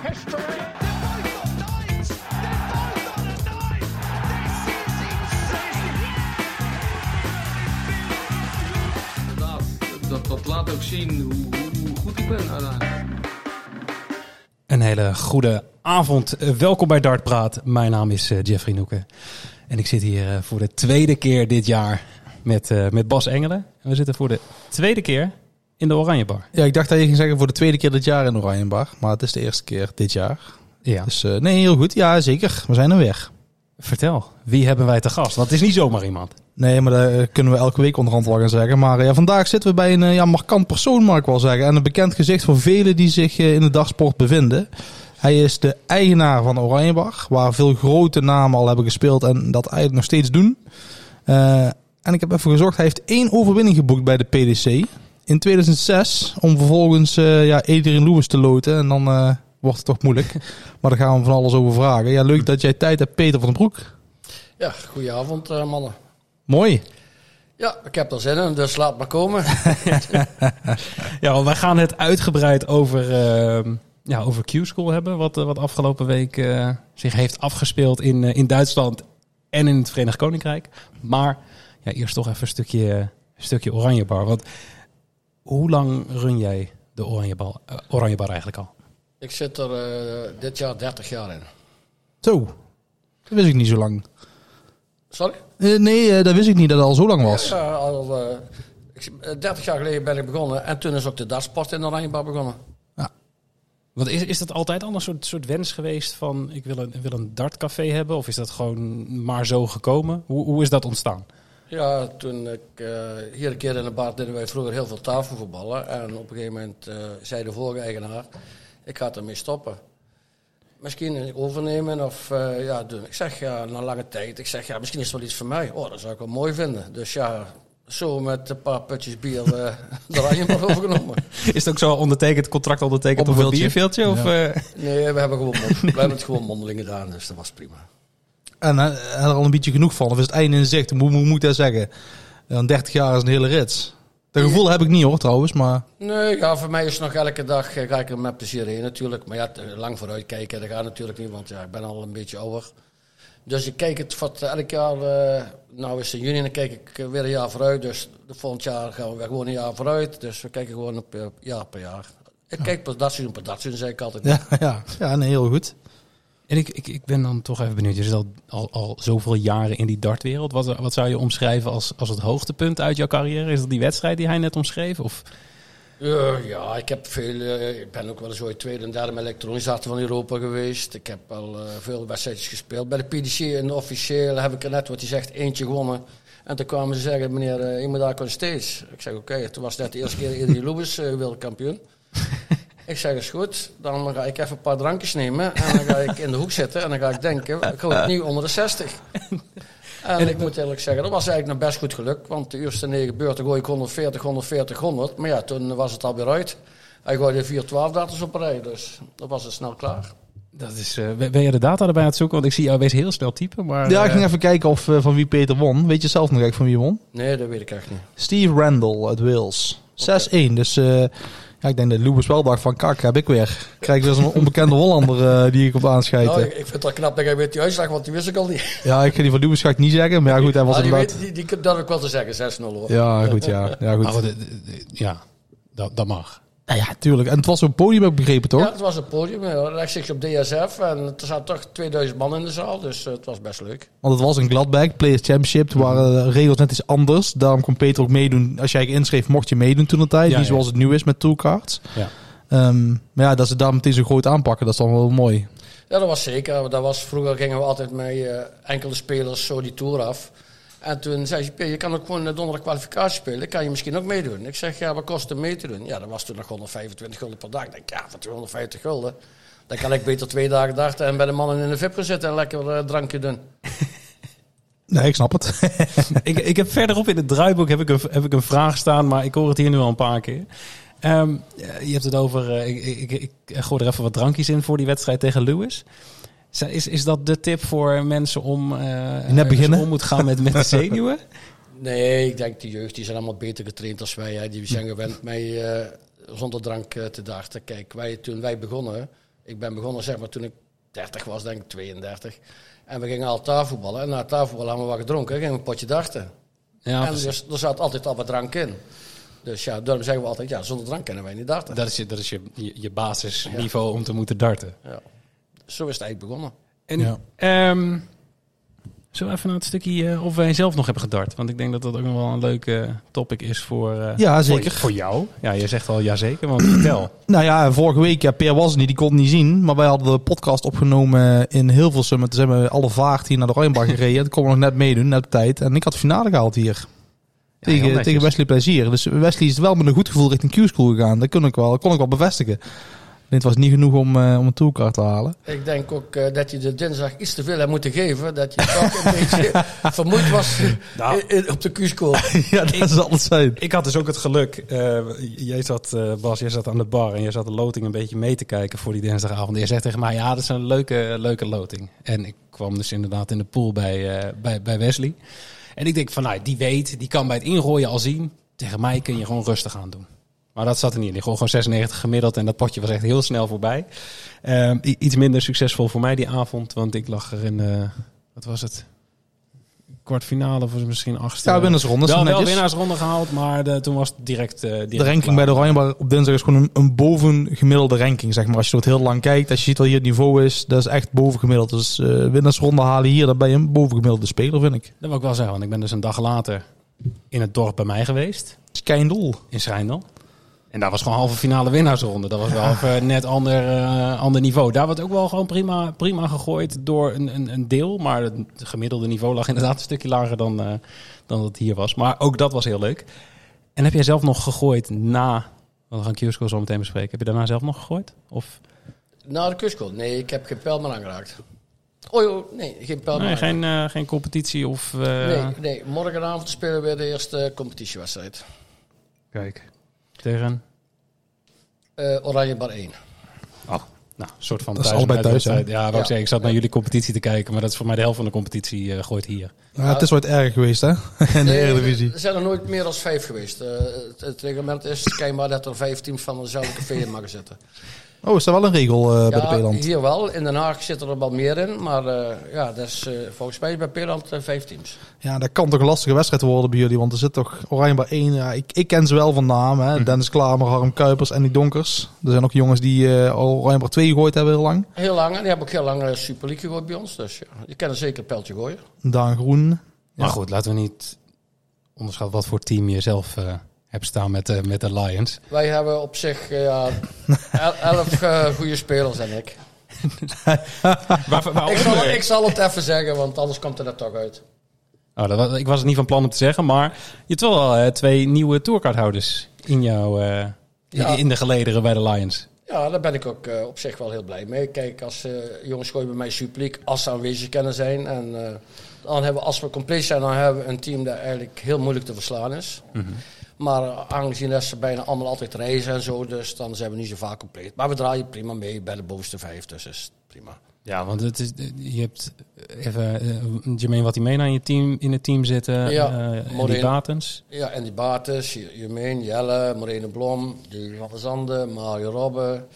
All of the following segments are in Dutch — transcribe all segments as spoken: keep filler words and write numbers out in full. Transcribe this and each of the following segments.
history. They've both got nines. They've both got a nine. This is insane. Inderdaad, dat, dat laat ook zien hoe, hoe goed ik ben uiteindelijk. Een hele goede avond. Uh, welkom bij Dartpraat. Mijn naam is uh, Jeffrey Noeken. En ik zit hier uh, voor de tweede keer dit jaar met, uh, met Bas Engelen. En we zitten voor de tweede keer in de Oranjebar. Ja, ik dacht dat je ging zeggen voor de tweede keer dit jaar in de Oranjebar. Maar het is de eerste keer dit jaar. Ja. Dus uh, nee, heel goed. Ja, zeker. We zijn er weer. Vertel, wie hebben wij te gast? Want het is niet zomaar iemand. Nee, maar dat uh, kunnen we elke week onderhand wel gaan zeggen. Maar uh, ja, vandaag zitten we bij een uh, ja, markant persoon, mag ik wel zeggen. En een bekend gezicht voor velen die zich uh, in de dartsport bevinden. Hij is de eigenaar van de Oranjebar, waar veel grote namen al hebben gespeeld en dat eigenlijk nog steeds doen. Uh, en ik heb even gezocht, hij heeft één overwinning geboekt bij de P D C in tweeduizend zes. Om vervolgens uh, ja, Adrian Lewis te loten en dan uh, wordt het toch moeilijk. Maar daar gaan we van alles over vragen. Ja, leuk dat jij tijd hebt, Peter van den Broek. Ja, goedenavond uh, mannen. Mooi. Ja, ik heb er zin in, dus laat maar komen. Ja, want wij gaan het uitgebreid over, uh, ja, over Q-School hebben. Wat, uh, wat afgelopen week uh, zich heeft afgespeeld in, uh, in Duitsland en in het Verenigd Koninkrijk. Maar ja, eerst toch even een stukje, een stukje Oranjebar. Want hoe lang run jij de Oranjebar, uh, Oranjebar eigenlijk al? Ik zit er uh, dit jaar dertig jaar in. Zo, dat wist ik niet zo lang. Sorry? Uh, nee, uh, dat wist ik niet dat het al zo lang was. Ja, al, uh, ik, dertig jaar geleden ben ik begonnen en toen is ook de dartsport in de Oranjebar begonnen. Ja. Want is, is dat altijd al een soort, soort wens geweest van ik wil een, wil een dartcafé hebben? Of is dat gewoon maar zo gekomen? Hoe, hoe is dat ontstaan? Ja, toen ik uh, hier een keer in de bar deden wij vroeger heel veel tafelvoetballen. En op een gegeven moment uh, zei de vorige eigenaar, ik ga ermee stoppen. Misschien overnemen of uh, ja, doen. Ik zeg ja, na lange tijd. Ik zeg ja, misschien is het wel iets voor mij. Oh, dat zou ik wel mooi vinden. Dus ja, zo met een paar putjes bier uh, de Oranjebar overgenomen. Is het ook zo ondertekend, contract ondertekend op, op een bierveeltje? Of, ja. uh... Nee, we hebben, gewoon mond, we hebben het gewoon mondeling gedaan, dus dat was prima. En hij uh, had er al een beetje genoeg van. Of is het einde in zicht? Hoe, hoe moet ik dat zeggen? Dan dertig jaar is een hele rits. Dat gevoel heb ik niet hoor trouwens, maar... Nee, ja, voor mij is het nog elke dag, uh, ga ik er met plezier heen natuurlijk. Maar ja, lang vooruit kijken, dat gaat natuurlijk niet, want ja, ik ben al een beetje ouder. Dus ik kijk het wat elk jaar, uh, nou is het in juni, dan kijk ik weer een jaar vooruit. Dus de volgend jaar gaan we weer gewoon een jaar vooruit. Dus we kijken gewoon op uh, jaar per jaar. Ik ja. kijk per dat seizoen, per dat seizoen, zeg ik altijd. Ja, ja. ja nee, heel goed. En ik, ik, ik ben dan toch even benieuwd. Je zit al, al, al zoveel jaren in die dartwereld. Wat, wat zou je omschrijven als, als het hoogtepunt uit jouw carrière? Is dat die wedstrijd die hij net omschreef? Of... Uh, ja, ik heb veel. Uh, ik ben ook wel eens ooit tweede en derde met elektronisch darten van Europa geweest. Ik heb al uh, veel wedstrijdjes gespeeld. Bij de P D C en officieel heb ik er net wat hij zegt eentje gewonnen. En toen kwamen ze zeggen, meneer, uh, je moet daar steeds. Ik zeg oké, okay. Toen was net de eerste keer Adrian Lewis uh, wereldkampioen. Ik zeg, is goed, dan ga ik even een paar drankjes nemen en dan ga ik in de hoek zitten en dan ga ik denken, ik ga opnieuw onder de zestig. En, en ik moet eerlijk zeggen, dat was eigenlijk nog best goed geluk, want de eerste negen beurten gooi ik honderdveertig, honderdveertig, honderd. Maar ja, toen was het alweer uit. Hij gooide vier twaalf darters op een rij, dus dat was het snel klaar. Dat is, uh, ben je de data erbij aan het zoeken? Want ik zie jou wees heel snel typen. Maar, ja, ik uh... ging even kijken of, uh, van wie Peter won. Weet je zelf nog echt van wie won? Nee, dat weet ik echt niet. Steve Randall uit Wales. zes één, dus... Uh, Ja, ik denk dat Lewis wel dacht van kak, heb ik weer. Krijg ik weer zo'n onbekende Hollander uh, die ik op aanschijten. Nou, ik, ik vind het wel knap dat jij weet die uitslag, want die wist ik al niet. Ja, ik ga die van Lewis ga ik niet zeggen. Maar ja, goed, hij was ah, die, inderdaad... weet, die, die durf ik wel te zeggen, zes nul hoor. Ja, goed, ja. Ja, goed. Oh, de, de, de, ja dat, dat mag. Ja, ja, tuurlijk. En het was een podium, heb ik begrepen, toch? Ja, het was een podium. Rechtstreeks op D S F. En er zaten toch tweeduizend man in de zaal. Dus uh, het was best leuk. Want het was een Gladback, Players Championship. Toen waren de regels net iets anders. Daarom kon Peter ook meedoen. Als jij je inschreef, mocht je meedoen toen de tijd. Ja, niet ja. zoals het nu is met toolcards. Ja. Um, maar ja, dat ze daar meteen zo groot aanpakken, dat is dan wel mooi. Ja, dat was zeker. Dat was, vroeger gingen we altijd met uh, enkele spelers zo die tour af. En toen zei ze, je kan ook gewoon donderdag kwalificatie spelen. Kan je misschien ook meedoen? Ik zeg, ja, wat kost het mee te doen? Ja, dat was toen nog honderdvijfentwintig gulden per dag. Ik denk, ja, voor tweehonderdvijftig gulden. Dan kan ik beter twee dagen darten en bij de mannen in de V I P gaan zitten en lekker een uh, drankje doen. Nee, ik snap het. ik, ik heb verderop in het draaiboek heb ik, een, heb ik een vraag staan, maar ik hoor het hier nu al een paar keer. Um, je hebt het over, uh, ik, ik, ik, ik gooi er even wat drankjes in voor die wedstrijd tegen Lewis. Is, is dat de tip voor mensen om uh, net beginnen om moet gaan met, met de zenuwen? Nee, ik denk de jeugd die zijn allemaal beter getraind als wij. Hè. Die zijn gewend mee uh, zonder drank uh, te darten. Kijk, wij, toen wij begonnen, Ik ben begonnen zeg maar toen ik dertig was, denk ik tweeëndertig. En we gingen al tafelvoetballen. En na het tafelvoetballen hebben we wat gedronken. Gingen we een potje darten. Ja, en precies. dus, er zat altijd al wat drank in. Dus ja, daarom zeggen we altijd, ja, zonder drank kunnen wij niet darten. Dat is je, dat is je, je, je basisniveau om te moeten darten. Ja. Zo is het eigenlijk begonnen. En, Ja. ehm, zullen we even naar het stukje uh, of wij zelf nog hebben gedart? Want ik denk dat dat ook nog wel een leuke topic is voor, uh, Ja, voor, zeker. voor jou. Ja, je zegt al ja zeker, want vertel. Nou ja, vorige week, ja, Peer was er niet, die kon het niet zien. Maar wij hadden de podcast opgenomen in Hilversum. En toen zijn we alle vaart hier naar de Royenbach gereden. Toen kon we nog net meedoen, net op tijd. En ik had de finale gehaald hier. Ja, heel tegen, netjes. tegen Wesley Plezier. Dus Wesley is wel met een goed gevoel richting Q-School gegaan. Dat kon ik wel, kon ik wel bevestigen. Dit was niet genoeg om, uh, om een toolcard te halen. Ik denk ook uh, dat je de dinsdag iets te veel hebt moeten geven. Dat je toch een beetje vermoeid was Nou. in- in- op de Q-school. Ja, dat zal het zijn. Ik had dus ook het geluk. Uh, jij zat, uh, Bas, jij zat aan de bar en jij zat de loting een beetje mee te kijken voor die dinsdagavond. En je zegt tegen mij, ja, dat is een leuke, leuke loting. En ik kwam dus inderdaad in de pool bij, uh, bij, bij Wesley. En ik denk van, nou, die weet, die kan bij het ingooien al zien. Tegen mij kun je gewoon rustig aan doen. Maar dat zat er niet in. Ik gewoon zesennegentig gemiddeld en dat potje was echt heel snel voorbij. Uh, i- iets minder succesvol voor mij die avond, want ik lag er in, uh, wat was het? Kwartfinale of misschien achtste. Ja, winnersronde. Wel, wel netjes. winnaarsronde gehaald, maar de, toen was het direct, uh, direct De ranking klaar. bij de Royenbach op dinsdag is gewoon een, een bovengemiddelde ranking, zeg maar. Als je het heel lang kijkt, als je ziet wat hier het niveau is, dat is echt bovengemiddeld. Dus uh, winnersronde halen hier, dan ben je een bovengemiddelde speler, vind ik. Dat wil ik wel zeggen, want ik ben dus een dag later in het dorp bij mij geweest, Skijndel. in Schrijndel. En daar was gewoon halve finale winnaarsronde. Dat was wel even net ander, uh, ander niveau. Daar werd ook wel gewoon prima, prima gegooid door een, een, een deel. Maar het gemiddelde niveau lag inderdaad een stukje lager dan, uh, dan het hier was. Maar ook dat was heel leuk. En heb jij zelf nog gegooid na... Want we gaan Q-School zo meteen bespreken. Heb je daarna zelf nog gegooid? Of Na de Q-school? Nee, ik heb geen pijl meer aangeraakt. Oh, oh nee, geen pijl meer nee, aangeraakt. geen, uh, geen competitie of... Uh... Nee, nee, morgenavond spelen we de eerste competitiewedstrijd. Kijk. Tegen... Uh, Oranje Bar één. Oh, nou, een soort van Dat is thuis- allebei thuis, wedstrijd. Ja, wou ik Ja. zeggen, ik zat naar jullie competitie te kijken, maar dat is voor mij de helft van de competitie uh, gooit hier. Ja, het is wat erg geweest, hè? In de Nee, Eredivisie. er zijn er nooit meer dan vijf geweest. Uh, het, het reglement is schijnbaar dat er vijf teams van dezelfde café in mogen zitten. Oh, is dat wel een regel uh, bij de Ja, Peeland? hier wel. In Den Haag zitten er wel meer in. Maar uh, ja, dat is uh, volgens mij bij Peeland uh, vijf teams. Ja, dat kan toch een lastige wedstrijd worden bij jullie, want er zit toch Oranjebar één. Ja, ik, ik ken ze wel van naam, hè. Dennis Klamer, Harm Kuipers en die Donkers. Er zijn ook jongens die uh, Oranjebar twee gegooid hebben heel lang. Heel lang. En die hebben ook heel lang uh, Super League gegooid bij ons. Dus ja, die kennen zeker een pijltje gooien. Daan Groen. Maar goed, laten we niet onderschatten wat voor team je zelf uh, hebt staan met, uh, met de Lions. Wij hebben op zich uh, ja, el- elf uh, goede spelers en ik. Waar, waar, Ik zal, ik zal het even zeggen, want anders komt er dat toch uit. Oh, dat was, ik was het niet van plan om te zeggen, maar je hebt wel uh, twee nieuwe tourkaarthouders in jouw uh, Ja. in de gelederen bij de Lions. Ja, daar ben ik ook uh, op zich wel heel blij mee. Kijk, als uh, jongens gooien bij mij Super League, als ze aanwezig kunnen zijn. En uh, dan hebben we, als we compleet zijn, dan hebben we een team dat eigenlijk heel moeilijk te verslaan is. Mm-hmm. Maar uh, aangezien dat ze bijna allemaal altijd reizen en zo, dus dan zijn we niet zo vaak compleet. Maar we draaien prima mee bij de bovenste vijf, dus is prima. Ja, want het is, je hebt even uh, Jermaine Watimena in je team in het team zitten, Ja, uh, en die Moreen. Batens. Ja, en die Bates, Jermaine, Jelle, Morene Blom, die van der Zanden, Mario Robbe,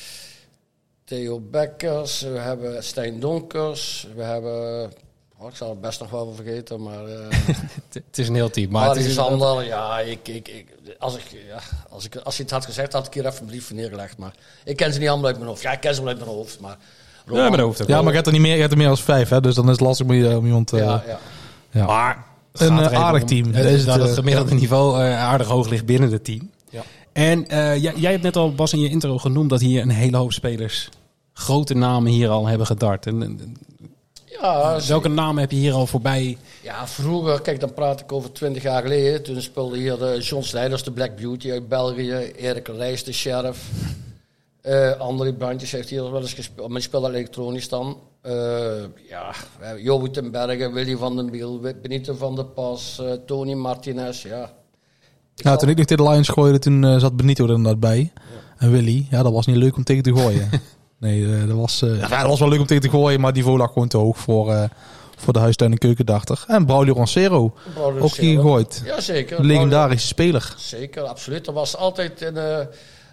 Theo Bekkers, we hebben Stijn Donkers, we hebben, oh, ik zal het best nog wel vergeten, maar uh, Het het is een heel team. Maar het is Alexander, ja, ik, ik, ik, als, ik, ja als, ik, als je het had gezegd, had ik hier even een brief voor neergelegd, maar ik ken ze niet allemaal uit mijn hoofd. Ja, ik ken ze wel uit mijn hoofd, maar... Ja, maar dat hoeft ook Ja, wel. maar je hebt er niet meer, je hebt er meer dan vijf, hè? Dus dan is het lastig om, je- om iemand... Uh, ja, ja. ja. Maar het Een, gaat uh, er even aardig om, team. uh, Deze is dat het, het uh, gemiddelde niveau uh, aardig hoog ligt binnen het team. Ja. En uh, jij, jij hebt net al, Bas, in je intro genoemd dat hier een hele hoop spelers, grote namen hier al hebben gedart. En, en, Ja, ze- welke namen heb je hier al voorbij? Ja, vroeger, kijk, dan praat ik over twintig jaar geleden. Toen speelde hier de John Snijders, de Black Beauty uit België. Erik Rijs, de Sheriff. Uh, André Brandjes heeft hier wel eens gespeeld, maar die speelde elektronisch dan. Uh, ja, we hebben Joey ten Berge, Willy van den Biel, Benito van der Pas, uh, Tony Martinez, ja. Ik Ja, zal- toen ik nog tegen de Lions gooide, toen uh, zat Benito er inderdaad bij. En Willy, ja, dat was niet leuk om tegen te gooien. nee, uh, dat, was, uh, ja, dat was wel leuk om tegen te gooien, maar die niveau lag gewoon te hoog voor, uh, voor de huistuin- en keukendachter. En Braulio Roncero, Braulio ook hier Roncero. gegooid. Ja, zeker. Legendarische speler. Zeker, absoluut. Er was altijd een, uh,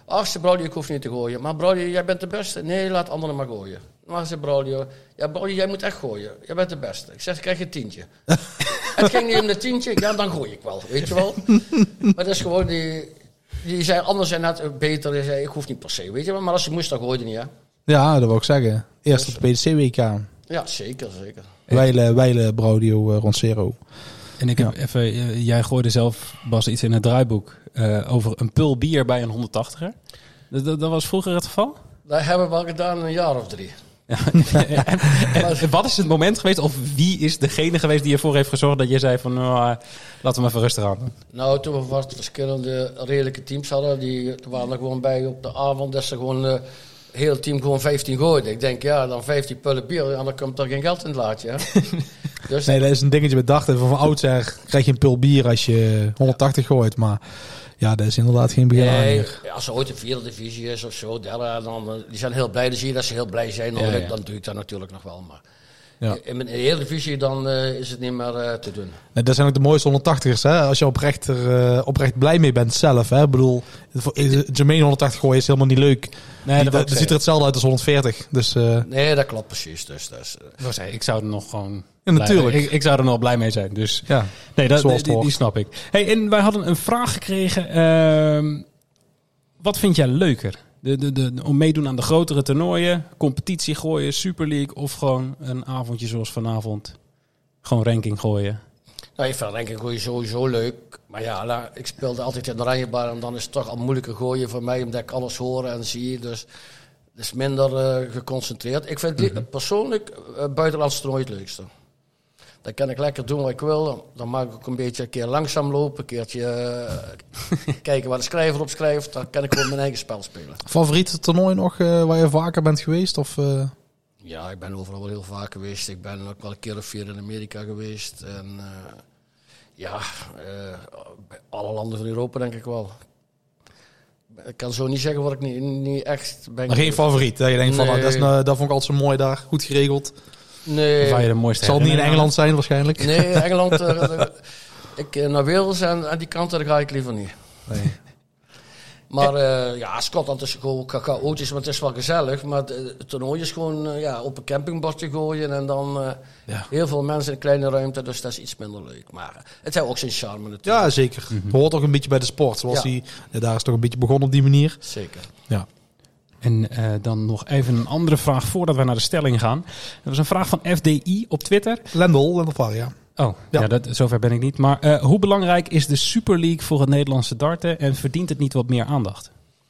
Ach, ze Braulio, ik hoef niet te gooien. Maar Braulio, jij bent de beste. Nee, laat anderen maar gooien. Maar ze Braulio, ja Braulio, jij moet echt gooien. Jij bent de beste. Ik zeg, ik krijg je een tientje. Het ging niet om de tientje, ja, dan gooi ik wel, weet je wel. Maar dat is gewoon die... Die zei, anders zijn net beter. Die zei, ik hoef niet per se, weet je wel. Maar als je moest, dan gooide niet, hè. Ja, dat wil ik zeggen. Eerst op de P D C W K. Ja, zeker, zeker. Wijlen, Wijlen, Braudio, uh, Roncero. En ik heb Ja. even, uh, jij gooide zelf, Bas, iets in het draaiboek uh, over een pul bier bij een honderdtachtiger. Dat, dat, dat was vroeger het geval? Dat hebben we al gedaan een jaar of drie. Ja. en, en, en wat is het moment geweest, of wie is degene geweest die ervoor heeft gezorgd dat je zei van, nou, uh, laten we maar even rustig aan. Nou, toen we wat verschillende redelijke teams hadden, die waren er gewoon bij op de avond, dat ze gewoon uh, heel het team gewoon vijftien gooiden. Ik denk, ja, dan vijftien pullen bier, en dan komt er geen geld in het laadje, hè. Dus, Nee, dat is een dingetje bedacht. En van oudsher krijg je een pul bier als je honderdtachtig gooit. Maar ja, dat is inderdaad geen begin aan nee, hier. ja, als er ooit een vierde divisie is of zo, derde, dan, uh, die zijn heel blij. Dan zie je dat ze heel blij zijn. Dan, Ja, ja. dan doe ik dat natuurlijk nog wel. Maar Ja. in de Eredivisie dan uh, is het niet meer uh, te doen. Nee, dat zijn ook de mooiste honderdtachtigers. Hè? Als je oprecht, er, uh, oprecht blij mee bent zelf. Hè? Ik bedoel, Jermaine honderdtachtig gooien is helemaal niet leuk. Nee, Die, dat dat, dat ziet er hetzelfde uit als honderdveertig. Dus uh, Nee, dat klopt precies. Dus, dus, uh, Was hij, ik zou er nog gewoon... Ja, blij- natuurlijk. Ik, ik zou er nog blij mee zijn, dus... ja, Nee, dat, Zoals die, het die, hoort. die snap ik. Hey, en wij hadden een vraag gekregen. Ehm, wat vind jij leuker? De, de, de, om meedoen aan de grotere toernooien, competitie gooien, Super League of gewoon een avondje zoals vanavond? Gewoon ranking gooien. nou, ik vind ranking gooien sowieso leuk. Maar ja, nou, ik speelde altijd in de Oranjebar en dan is het toch al moeilijker gooien voor mij, omdat ik alles hoor en zie. Dus het is minder uh, geconcentreerd. Ik vind mm-hmm. persoonlijk uh, buitenlandse toernooi het leukste. Dan kan ik lekker doen wat ik wil. Dan mag ik ook een beetje een keer langzaam lopen. Een keertje uh, kijken waar de schrijver op schrijft. Dan kan ik gewoon mijn eigen spel spelen. favoriete toernooi nog uh, waar je vaker bent geweest? Of, uh... Ja, ik ben overal wel heel vaak geweest. Ik ben ook wel een keer of vier in Amerika geweest. En uh, ja, uh, bij alle landen van Europa denk ik wel. Ik kan zo niet zeggen wat ik niet, niet echt ben. Maar geen favoriet. Dat je denkt van, Nee. nou, dat, is, nou, dat vond ik altijd zo mooi daar. Goed geregeld. Nee. Of waar je de mooiste Het zal niet in herinnering Engeland zijn waarschijnlijk. Nee, Engeland. Uh, uh, ik, uh, naar Wales en aan die kant daar ga ik liever niet. Nee. Maar uh, ja, Schotland is gewoon chaotisch, maar het is wel gezellig. Maar het, het toernooi is gewoon uh, ja, op een campingbordje gooien en dan uh, Ja. heel veel mensen in een kleine ruimte. Dus dat is iets minder leuk. Maar uh, het heeft ook zijn charme natuurlijk. Ja, zeker. Het hoort ook een beetje bij de sport. Zoals Ja. die, ja, daar is het toch een beetje begonnen op die manier. Zeker. Ja. En uh, dan nog even een andere vraag voordat we naar de stelling gaan. Dat was een vraag van F D I op Twitter. Lendl, Lendl Varia. Oh, ja, Ja. dat, zover ben ik niet. Maar uh, hoe belangrijk is de Super League voor het Nederlandse darten en verdient het niet wat meer aandacht?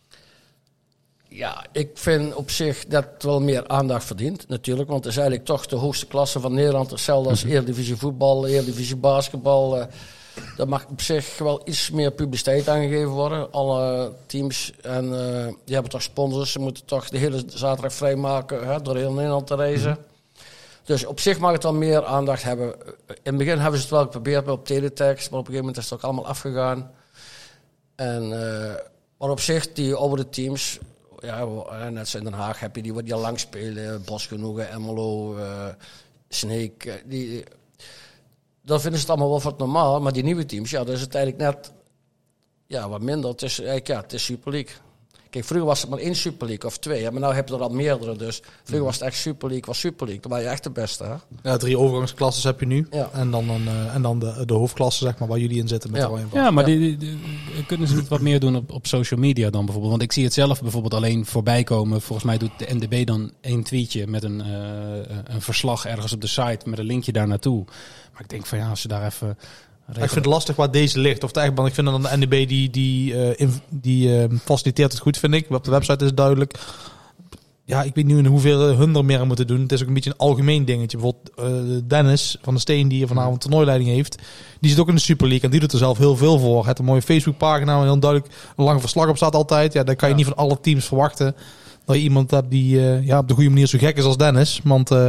Ja, ik vind op zich dat het wel meer aandacht verdient, natuurlijk. Want het is eigenlijk toch de hoogste klasse van Nederland. Hetzelfde als Eredivisie voetbal, Eredivisie basketbal. Uh, daar mag op zich wel iets meer publiciteit aangegeven worden. Alle teams, en uh, die hebben toch sponsors. Ze moeten toch de hele zaterdag vrijmaken, hè, door heel Nederland te reizen. Dus op zich mag het wel meer aandacht hebben. In het begin hebben ze het wel geprobeerd op teletext, maar op een gegeven moment is het ook allemaal afgegaan. En, uh, maar op zich, die oudere teams, ja, net zoals in Den Haag heb je die, die al lang spelen. Bosgenoegen, Emelo, uh, Snake. Uh, die, dan vinden ze het allemaal wel wat normaal. Maar die nieuwe teams, ja, dat is het eigenlijk net ja, wat minder. Het is, eigenlijk, ja, het is Super League. Kijk, vroeger was het maar één Super League of twee. Hè, maar nu heb je er al meerdere. Dus vroeger was het echt Super League, was Super League. Dan was je echt de beste. Hè? Ja, drie overgangsklasses heb je nu. Ja. En dan, een, uh, en dan de, de hoofdklasse, zeg maar, waar jullie in zitten met Ja. de Oranje Bar. Ja, maar Ja. Die, die, die- kunnen ze niet wat meer doen op, op social media dan bijvoorbeeld? Want ik zie het zelf bijvoorbeeld alleen voorbij komen. Volgens mij doet de N D B dan één tweetje met een, uh, een verslag ergens op de site met een linkje daar naartoe. Maar ik denk van ja, als ze daar even... Ik vind het lastig waar deze ligt. Of het eigenlijk, ik vind dan de N D B die, die, uh, in, die uh, faciliteert het goed, vind ik. Op de website is het duidelijk. Ja, ik weet niet in hoeverre hun er meer aan moeten doen. Het is ook een beetje een algemeen dingetje. Bijvoorbeeld uh, Dennis van de Steen, die vanavond toernooileiding heeft. Die zit ook in de Super League en die doet er zelf heel veel voor. Het heeft een mooie Facebookpagina waar heel duidelijk een lang verslag op staat altijd. Ja, dan kan je Ja. niet van alle teams verwachten dat je iemand hebt die uh, ja, op de goede manier zo gek is als Dennis. Want uh,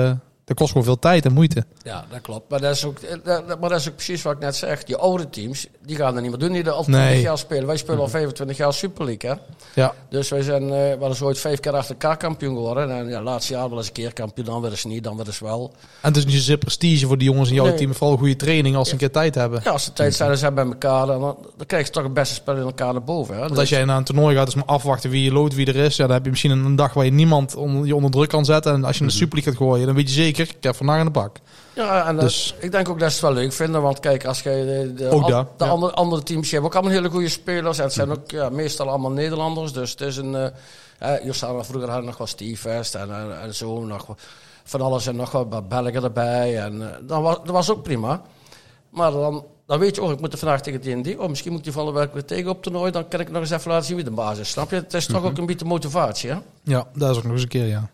Dat kost gewoon veel tijd en moeite. Ja, dat klopt. Maar dat, is ook, dat, maar dat is ook precies wat ik net zeg. Die oude teams, die gaan er niet meer doen die er al twintig Nee. jaar spelen. Wij spelen al vijfentwintig jaar Super League, hè. Ja. Dus wij zijn, uh, we hadden ooit vijf keer achter elkaar kampioen geworden. En ja, laatste jaar wel eens een keer kampioen, dan weer eens niet, dan weer eens wel. En het is niet zozeer prestige voor die jongens in jouw Nee. team. Vooral goede training als ze een keer tijd hebben. Ja, als de tijd zijn, zijn bij elkaar, dan, dan krijg je toch het beste spel in elkaar naar boven. Hè. Want als jij naar een toernooi gaat, is maar afwachten wie je loodt, wie er is. Ja, dan heb je misschien een dag waar je niemand onder, je onder druk kan zetten. En als je een Super League gaat gooien, dan weet je zeker, ik heb vandaag in de bak. Ja, en dat- Dus- ik denk ook dat ze het wel leuk vinden. Want kijk, als jij de, de, Ook al- dat, de ja. andere, andere teams, je hebt ook allemaal hele goede spelers. En het zijn ook ja, meestal allemaal Nederlanders. Dus het is een... Uh, uh, vroeger hadden we nog wel Steve West en, en, en zo. Nog wat- van alles en nog wat Belgen erbij. En uh, dan was, dat was ook prima. Maar dan, dan weet je, oh, ik moet er vandaag tegen die en die. Oh, misschien moet ik die vallen werk weer tegen op toernooi. Dan kan ik nog eens even laten zien wie de baas is. Snap je? Het is toch ook een beetje motivatie, hè? Ja, dat is ook nog eens een keer, ja.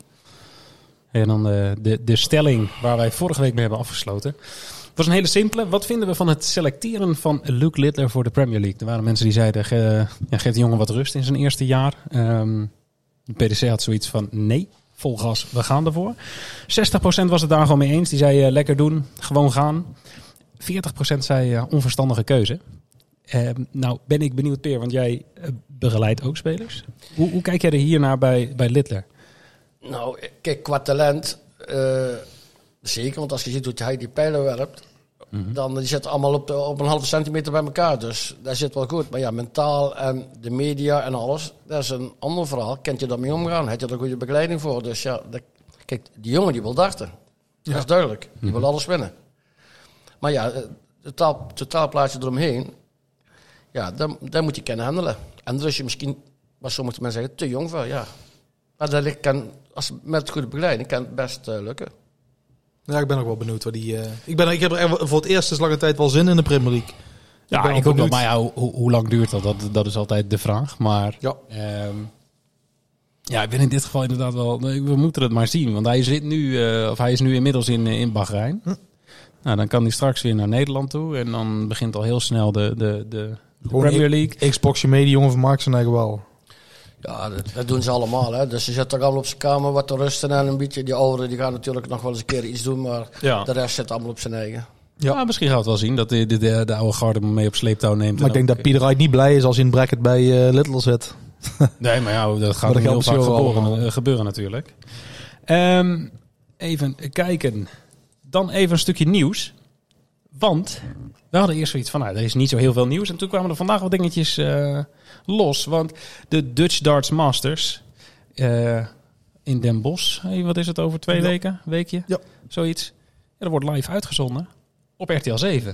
En dan de, de, de stelling waar wij vorige week mee hebben afgesloten. Het was een hele simpele. Wat vinden we van het selecteren van Luke Littler voor de Premier League? Er waren mensen die zeiden, ge, ja, geef de jongen wat rust in zijn eerste jaar. Um, de P D C had zoiets van, nee, vol gas, we gaan ervoor. zestig procent was het daar gewoon mee eens. Die zei, uh, lekker doen, gewoon gaan. veertig procent zei, uh, onverstandige keuze. Um, nou, ben ik benieuwd, Peer, want jij uh, begeleidt ook spelers. Hoe, hoe kijk jij er hiernaar bij, bij Littler? Nou, kijk, qua talent, uh, zeker. Want als je ziet hoe hij die pijlen werpt, mm-hmm. dan die zitten allemaal op, de, op een halve centimeter bij elkaar. Dus dat zit wel goed. Maar ja, mentaal en de media en alles, dat is een ander verhaal. Kent je daarmee omgaan? Heb je er een goede begeleiding voor? Dus ja, dat, kijk, die jongen die wil darten. Dat is duidelijk. Die Mm-hmm. wil alles winnen. Maar ja, het taal, totaalplaatje eromheen, ja, dat, dat moet je kunnen handelen. En daar is je misschien, wat sommige mensen zeggen, te jong voor, ja. Maar dat kan, als, met goede begeleiding kan het best uh, lukken. Ja, ik ben ook wel benieuwd. Waar die, uh, ik, ben, ik heb er voor het eerst sinds lange tijd wel zin in de Premier League. Ja, ben ik, wel ook wel. benieuwd. Maar ja, hoe, hoe- hoe lang duurt dat? dat? Dat is altijd de vraag. Maar Ja. ehm, ja, ik ben in dit geval inderdaad wel... nee, we moeten het maar zien. Want hij, zit nu, eh, of hij is nu inmiddels in, eh, in Bahrein. Hm. Nou, dan kan hij straks weer naar Nederland toe. En dan begint al heel snel de, de, de, de Gewoon Premier League. Xboxje mee, die jongen van Mark zijn eigen wel. Ja, dat, dat doen ze allemaal. Hè. Dus ze zit toch allemaal op zijn kamer wat te rusten en een beetje. Die ouderen die gaan natuurlijk nog wel eens een keer iets doen, maar Ja. de rest zit allemaal op zijn eigen. Ja. Ja, misschien gaan we het wel zien. Dat de, de, de, de oude garde hem mee op sleeptouw neemt. Maar ik En denk ook- dat Pieter Wright niet blij is als hij in het bracket bij uh, Little zit. Nee, maar ja, dat gaat Maar dat heel geldt vaak misschien wel gebeuren, allemaal. eh, gebeuren natuurlijk. Ehm, even kijken. Dan even een stukje nieuws. Want we hadden eerst zoiets van, nou, er is niet zo heel veel nieuws. En toen kwamen er vandaag wat dingetjes eh, los. Want de Dutch Darts Masters eh, in Den Bosch, hey, wat is het, over twee Ja. weken? Weekje? Ja. Zoiets. Ja, dat wordt live uitgezonden op R T L zeven.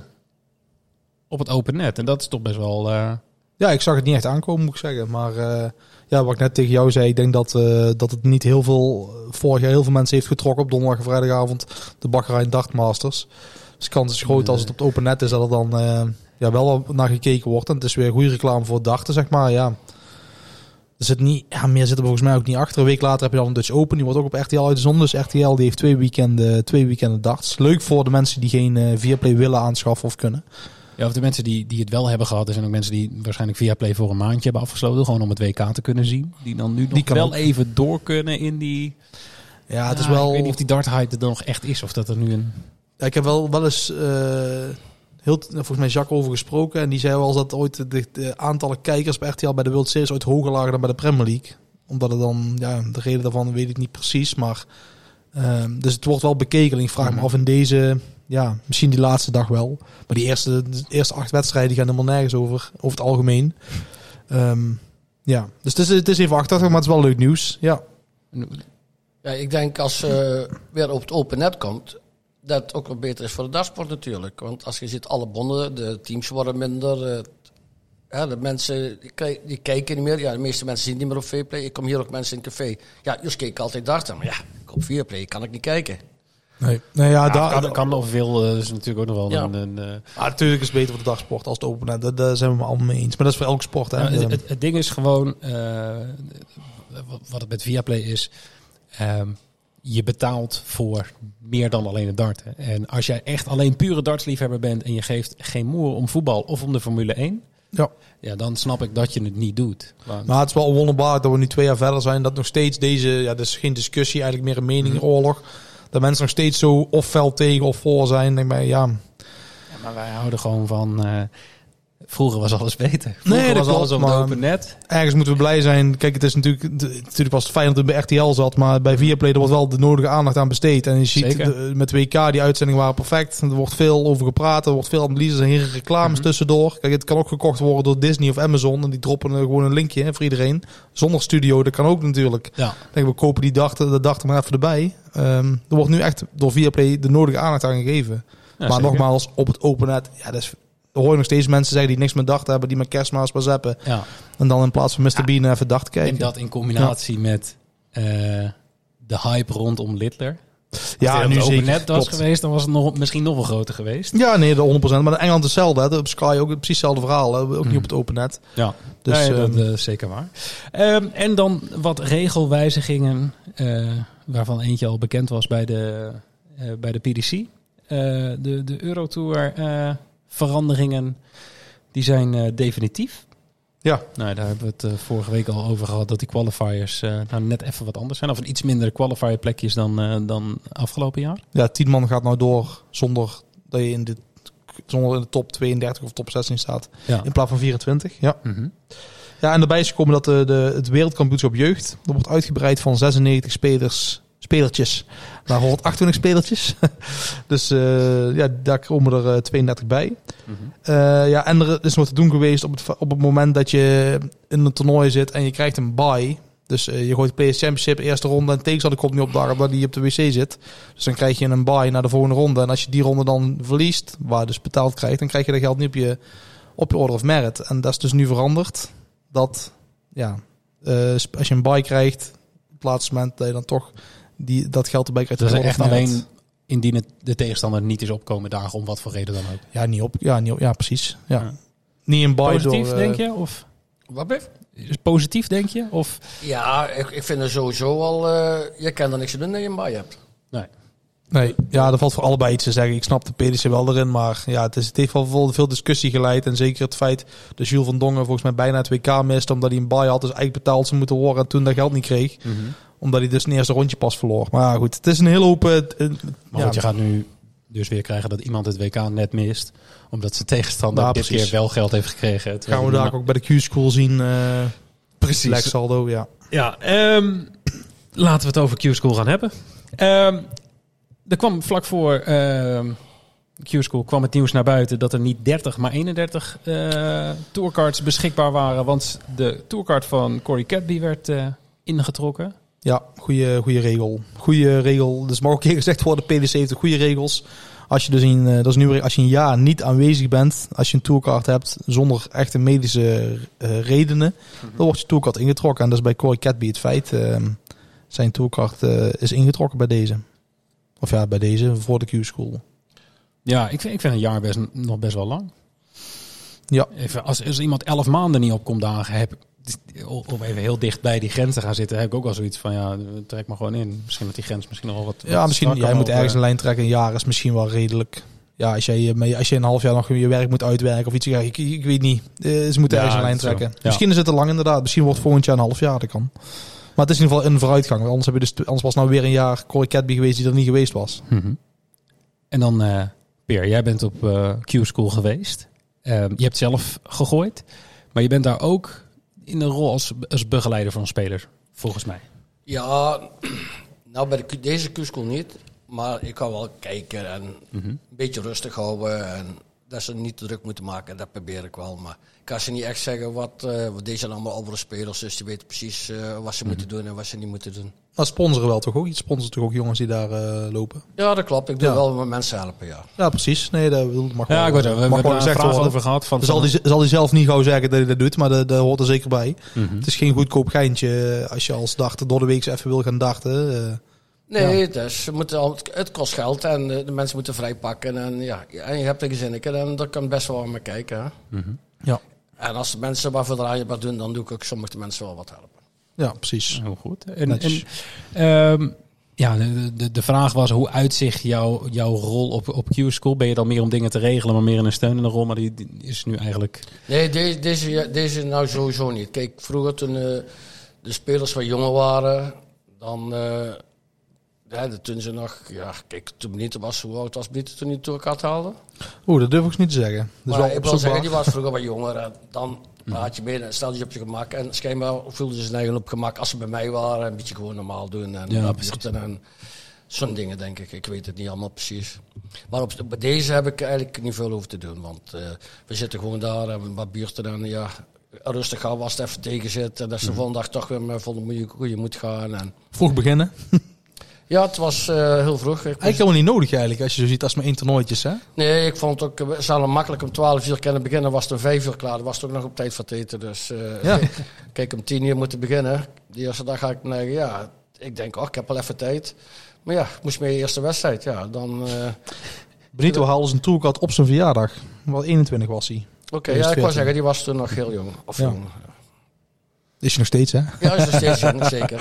Op het open net. En dat is toch best wel... eh, Ja, ik zag het niet echt aankomen, moet ik zeggen. Maar uh, ja, wat ik net tegen jou zei, ik denk dat, uh, dat het niet heel veel, vorig jaar heel veel mensen heeft getrokken op donderdag en vrijdagavond, de Bahrein Dart Masters. Dus de kans is groot als het op het open net is dat er dan uh, ja, wel wat naar gekeken wordt. En het is weer goede reclame voor darten, zeg maar. Ja. Er zit niet, ja, meer zit er volgens mij ook niet achter. Een week later heb je dan een Dutch Open, die wordt ook op R T L uitgezonden. Dus R T L die heeft twee weekenden, twee weekenden darts. Leuk voor de mensen die geen uh, Viaplay willen aanschaffen of kunnen. Ja, of de mensen die, die het wel hebben gehad, er zijn ook mensen die waarschijnlijk Viaplay voor een maandje hebben afgesloten. Gewoon om het W K te kunnen zien. Die dan nu nog Die kan wel ook. even door kunnen in die... Ja, het Ja, is wel... Ik weet niet of die dart hype er nog echt is. Of dat er nu een... Ja, ik heb wel, wel eens uh, heel, volgens mij Jacques over gesproken. En die zei wel eens dat ooit de, de aantallen kijkers bij R T L bij de World Series ooit hoger lagen dan bij de Premier League. Omdat het dan, ja, de reden daarvan weet ik niet precies. Maar, uh, dus het wordt wel bekeken. En ik vraag me af in deze, ja, misschien die laatste dag wel. Maar die eerste, de eerste acht wedstrijden die gaan helemaal nergens over, over het algemeen. Um, ja, dus het is, het is even achterlijk, maar het is wel leuk nieuws. Ja. Ja, ik denk als uh, weer op het open net komt, dat het ook wel beter is voor de dartsport natuurlijk. Want als je ziet alle bonden, de teams worden minder. Uh, ja, de mensen die, kijk- die kijken niet meer. Ja, de meeste mensen zien niet meer op Viaplay. Ik kom hier ook mensen in het café. Ja, dus kijk altijd darten. Maar ja, ik op Viaplay kan ik niet kijken. Nee, nee ja, Ja, daar, kan, kan nog veel. eh, Dat is natuurlijk ook nog wel Ja. een... een eh, maar natuurlijk is het beter voor de dagsport als het open net. Daar, daar zijn we het allemaal mee eens. Maar dat is voor elke sport. Hè? nou, het, het, het ding is gewoon... eh, wat- wat het met Viaplay is... ehm, je betaalt voor meer dan alleen het darten. En als jij echt alleen pure dartsliefhebber bent... en je geeft geen moer om voetbal of om de Formule één... Ja. ja, dan snap ik dat je het niet doet. Want- Maar het is wel wonderbaarlijk dat we nu twee jaar verder zijn. Dat nog steeds deze, ja, dat is geen discussie, eigenlijk meer een meningoorlog. dat mensen nog steeds zo of fel tegen of voor zijn. Denk ik, ja... Ja, maar wij houden gewoon van... Uh, vroeger was alles beter. Vroeger Nee, dat was alles klopt, op het maar- open net. Ergens moeten we blij zijn. Kijk, het is natuurlijk, de- natuurlijk was het fijn dat het bij R T L zat, maar bij Viaplay er wordt wel de nodige aandacht aan besteed. En je ziet Zeker. de- met W K, die uitzendingen waren perfect. Er wordt veel over gepraat, er wordt veel analyses en hele reclames Mhm. tussendoor. Kijk, het kan ook gekocht worden door Disney of Amazon en die droppen er gewoon een linkje hè, voor iedereen. Zonder studio, dat kan ook natuurlijk. Ja. Denk, we kopen die dag, de dag er maar even erbij. Ehm, er wordt nu echt door Viaplay de nodige aandacht aan gegeven. Ja, maar zeker. nogmaals, op het open net, ja, dat is... Er hoor je nog steeds mensen zeggen die niks met dachten hebben, die met kerstmaas maar zappen. Ja. En dan in plaats van mister Ja. Bean even dag kijken. En dat in combinatie met uh, de hype rondom Littler. Ja, Als hij nu op het zeker. open net was Klopt. geweest, dan was het nog, misschien nog wel groter geweest. Ja, nee, de honderd procent. Maar in Engeland hetzelfde. Hè. Op Sky ook precies hetzelfde verhaal. Hè. Ook niet Mm. op het open net. Ja, Dus, nee, dat ehm, is zeker waar. Um, en dan wat regelwijzigingen, uh, waarvan eentje al bekend was bij de, uh, bij de P D C. Uh, de, de Eurotour uh, veranderingen, die zijn uh, definitief. Ja. Nou, daar hebben we het uh, vorige week al over gehad, dat die qualifiers uh, nou net even wat anders zijn. Of een iets minder qualifier plekjes dan, uh, dan afgelopen jaar. Ja, tien man gaat nou door zonder dat je in de, zonder in de top tweeëndertig of top zestien staat. Ja. In plaats van vierentwintig. Ja. Mm-hmm. Ja, en daarbij is gekomen dat de, de, het wereldkampioenschap jeugd, dat wordt uitgebreid van zesennegentig spelers, spelertjes naar honderdachtentwintig spelertjes. Dus uh, ja, daar komen er uh, tweeëndertig bij. Mm-hmm. Uh, ja, en er is wat te doen geweest op het, op het moment dat je in een toernooi zit en je krijgt een bye. Dus uh, je gooit de Players Championship, eerste ronde en tegenstander komt niet op daar omdat hij op de wc zit. Dus dan krijg je een bye naar de volgende ronde. En als je die ronde dan verliest, waar je dus betaald krijgt, dan krijg je dat geld niet op je, op je order of merit. En dat is dus nu veranderd. Dat, ja, uh, als je een bye krijgt, op het laatste moment dat je dan toch die, dat geld erbij krijgt. Dus op er je echt order of merit. alleen indien het de tegenstander niet is opkomen dagen, om wat voor reden dan ook. Ja, niet op. Ja, niet op, ja precies. Ja. Ja. Niet een bye Positief, door... uh, denk je? Of Wat ben is positief, denk je? Of Ja, ik, ik vind er sowieso al... Uh, je kan er niks aan doen dat je een baai hebt. nee? Nee, ja, dat valt voor allebei iets te zeggen. Ik snap de P D C wel erin, maar ja, het, is, het heeft wel veel, veel discussie geleid. En zeker het feit dat Jules van Dongen volgens mij bijna het W K miste, omdat hij een bye had, dus eigenlijk betaald zou moeten worden en toen dat geld niet kreeg. Mm-hmm. Omdat hij dus een eerste rondje pas verloor. Maar ja, goed, het is een hele hoop... Uh, uh, Maar ja, goed, je gaat nu dus weer krijgen dat iemand het W K net mist, omdat zijn tegenstander Ja, dit precies. keer wel geld heeft gekregen. terwijl gaan we hij daar ook bij de Q-school zien. Uh, precies. Lex Saldo, ja. Ja, um, laten we het over Q-School gaan hebben. Um, er kwam vlak voor um, Q-School kwam het nieuws naar buiten dat er niet dertig, maar eenendertig uh, tourcards beschikbaar waren. Want de tourcard van Corey Cadby werd uh, ingetrokken. Ja, goede, goede regel. Goede regel. Dus mag ook een keer gezegd worden, P D C heeft de goede regels. Als je dus in, uh, dat is nu, als je een jaar niet aanwezig bent, als je een tourcard hebt zonder echte medische uh, redenen, mm-hmm. dan wordt je tourcard ingetrokken. En dat is bij Corey Cadby het feit. Uh, zijn tourcard uh, is ingetrokken bij deze. Of ja, bij deze, voor de Q-school. Ja, ik vind, ik vind een jaar best, nog best wel lang. Ja. Even, als, als iemand elf maanden niet op komt dagen, heb ik, of even heel dicht bij die grens te gaan zitten, heb ik ook wel zoiets van, ja, trek maar gewoon in. Misschien dat die grens misschien nog wel wat... Ja, wat misschien, jij moet ergens een lijn trekken. Een jaar is misschien wel redelijk. Ja, als jij, als je een half jaar nog je werk moet uitwerken of iets, ja, ik, ik weet niet. Uh, ze moeten Ja, ergens een lijn zo. trekken. Ja. Misschien is het te lang inderdaad. Misschien wordt volgend jaar een half jaar, dat kan. Maar het is in ieder geval een vooruitgang. Want anders, heb je dus, anders was nou weer een jaar Corey Cadby geweest die er niet geweest was. Mm-hmm. En dan, uh, Peer, jij bent op uh, Q-School geweest. Uh, je hebt zelf gegooid. Maar je bent daar ook in een rol als, als begeleider van spelers, volgens mij. Ja, nou bij de, deze Q-school niet. Maar ik kan wel kijken en Mm-hmm. een beetje rustig houden. En dat ze niet te druk moeten maken, dat probeer ik wel. Maar ik kan ze niet echt zeggen wat... Uh, wat deze zijn allemaal oudere spelers, dus die weten precies uh, wat ze Mm-hmm. moeten doen en wat ze niet moeten doen. Maar sponsoren wel toch ook? Je sponsort toch ook jongens die daar uh, lopen? Ja, dat klopt. Ik doe Ja. wel met mensen helpen, ja. Ja, precies. Nee, dat mag Ja, wel, ik weet het. We, we mag hebben wel daar een gezegd vraag worden. over gehad. Van, Zal hij, zal hij zelf niet gauw zeggen dat hij dat doet, maar dat, dat hoort er zeker bij. Mm-hmm. Het is geen goedkoop geintje als je als dachter door de week even wil gaan dachten. Uh, Nee, dus ze moeten al, het kost geld en de, de mensen moeten vrijpakken. En, ja, en je hebt er gezinnetje en daar kan best wel aan me kijken. Hè. Mm-hmm. ja. En als de mensen waarvoor draaien wat doen, dan doe ik ook sommige mensen wel wat helpen. ja, precies. Heel goed. En, Netjes. en um, ja, de, de, de vraag was, hoe uitzicht jouw, jouw rol op, op Q-School? Ben je dan meer om dingen te regelen, maar meer in een steunende rol? Maar die, die is nu eigenlijk... Nee, deze, deze, deze nou sowieso niet. Kijk, vroeger toen uh, de spelers wat jonger waren, dan uh, Ja, de- toen ze nog, ja, kijk, toen Benito was, hoe oud was Benito toen hij de tourkaart haalde? Oeh, dat durf ik niet te zeggen. Dus Maar wel ik wil zeggen, opzoekbaar. die was vroeger wat jonger. En dan praat je mee en stel je op je gemak. En schijnbaar voelden ze zich eigen op gemak als ze bij mij waren. Een beetje gewoon normaal doen. En Ja, ja, precies. en zo'n dingen, denk ik. Ik weet het niet allemaal precies. Maar op, bij deze heb ik eigenlijk niet veel over te doen. Want uh, we zitten gewoon daar, hebben wat buurten en ja, rustig gaan was het even tegen zit. En dat ze de volgende dag toch weer met volle goede moet gaan. En Vroeg beginnen. ja, het was uh, heel vroeg. Ik was- Eigenlijk helemaal niet nodig eigenlijk, als je zo ziet als maar één toernooitjes, hè? Nee, ik vond het ook, we zouden makkelijk om twaalf uur kunnen beginnen, was het om vijf uur klaar. Dat was het ook nog op tijd van het eten. Dus uh, Ja. kijk, om tien uur moeten beginnen. De eerste dag ga ik zeggen, ja, ik denk, oh, ik heb al even tijd. Maar ja, ik moest mee eerste wedstrijd, ja, dan... Uh, Benito haalde zijn tourkaart op zijn verjaardag. Wat eenentwintig was hij. Oké, Eerst ja, ik wou veertien. zeggen, die was toen nog heel jong. Of Ja. jong. Is je nog steeds, hè? Ja, is nog steeds jong, zeker.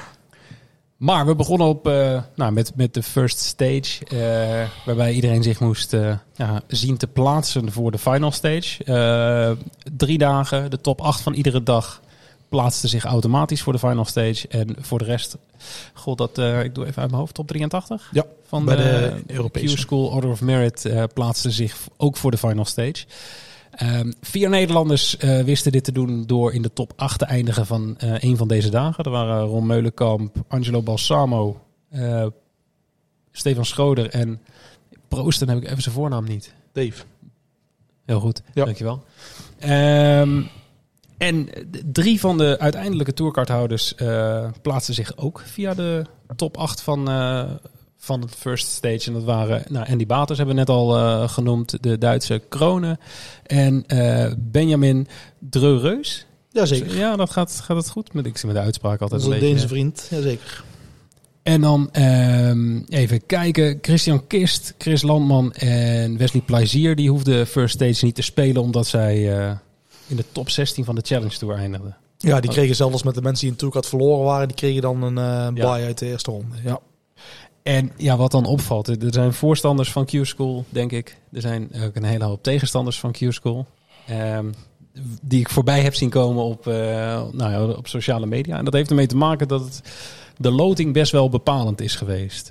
Maar we begonnen op, uh, nou, met, met de first stage, uh, waarbij iedereen zich moest uh, ja, zien te plaatsen voor de final stage. Uh, drie dagen, de top acht van iedere dag plaatste zich automatisch voor de final stage. En voor de rest, god, dat, uh, ik doe even uit mijn hoofd, top drieëntachtig? Ja, Van bij de, de Europese. Q-School Order of Merit uh, plaatste zich ook voor de final stage. Um, vier Nederlanders uh, wisten dit te doen door in de top acht te eindigen van uh, een van deze dagen. Er waren Ron Meulenkamp, Angelo Balsamo, uh, Stefan Schroeder en Proosten heb ik even zijn voornaam niet. Dave. Heel goed, Ja. dankjewel. Um, en drie van de uiteindelijke tourkaarthouders uh, plaatsten zich ook via de top acht van... Uh, van het first stage. En dat waren, nou, Andy Baters hebben we net al uh, genoemd, de Duitse Kronen. En uh, Benjamin Dreureus. Jazeker. Ja, dat gaat, gaat het goed. Met, ik zie met de uitspraak altijd Onze een beetje. Deense vriend. Jazeker. En dan um, even kijken. Christian Kist, Chris Landman en Wesley Plezier. Die hoefden first stage niet te spelen, omdat zij uh, in de top zestien van de Challenge Tour eindigden. Ja, die kregen zelfs met de mensen die een tourkaart verloren waren, die kregen dan een uh, bye Ja. uit de eerste ronde. Ja. En ja, wat dan opvalt, er zijn voorstanders van Q-School, denk ik. Er zijn ook een hele hoop tegenstanders van Q-School. Um, die ik voorbij heb zien komen op, uh, nou ja, op sociale media. En dat heeft ermee te maken dat het, de loting best wel bepalend is geweest.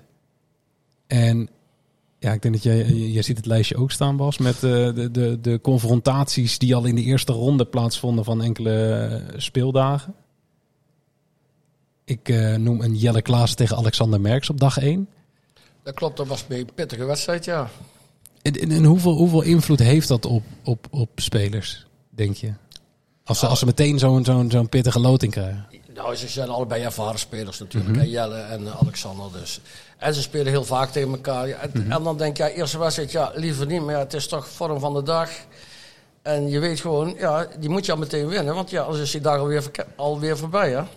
En ja, ik denk dat jij, jij ziet het lijstje ook staan, Bas, met uh, de, de, de confrontaties die al in de eerste ronde plaatsvonden van enkele uh, speeldagen. Ik uh, noem een Jelle Klaassen tegen Alexander Merks op dag één. Dat klopt, dat was een pittige wedstrijd, ja. En, en, en hoeveel, hoeveel invloed heeft dat op, op, op spelers, denk je? Als ze, als ze meteen zo'n zo'n zo'n pittige loting krijgen. Nou, ze zijn allebei ervaren spelers natuurlijk. Mhm. hè, Jelle en uh, Alexander dus. En ze spelen heel vaak tegen elkaar. Ja, en, Mhm. en dan denk je, ja, eerste wedstrijd, ja, liever niet. Maar ja, het is toch vorm van de dag. En je weet gewoon, ja, die moet je al meteen winnen. Want ja, anders is die dag alweer, verke- alweer voorbij, hè.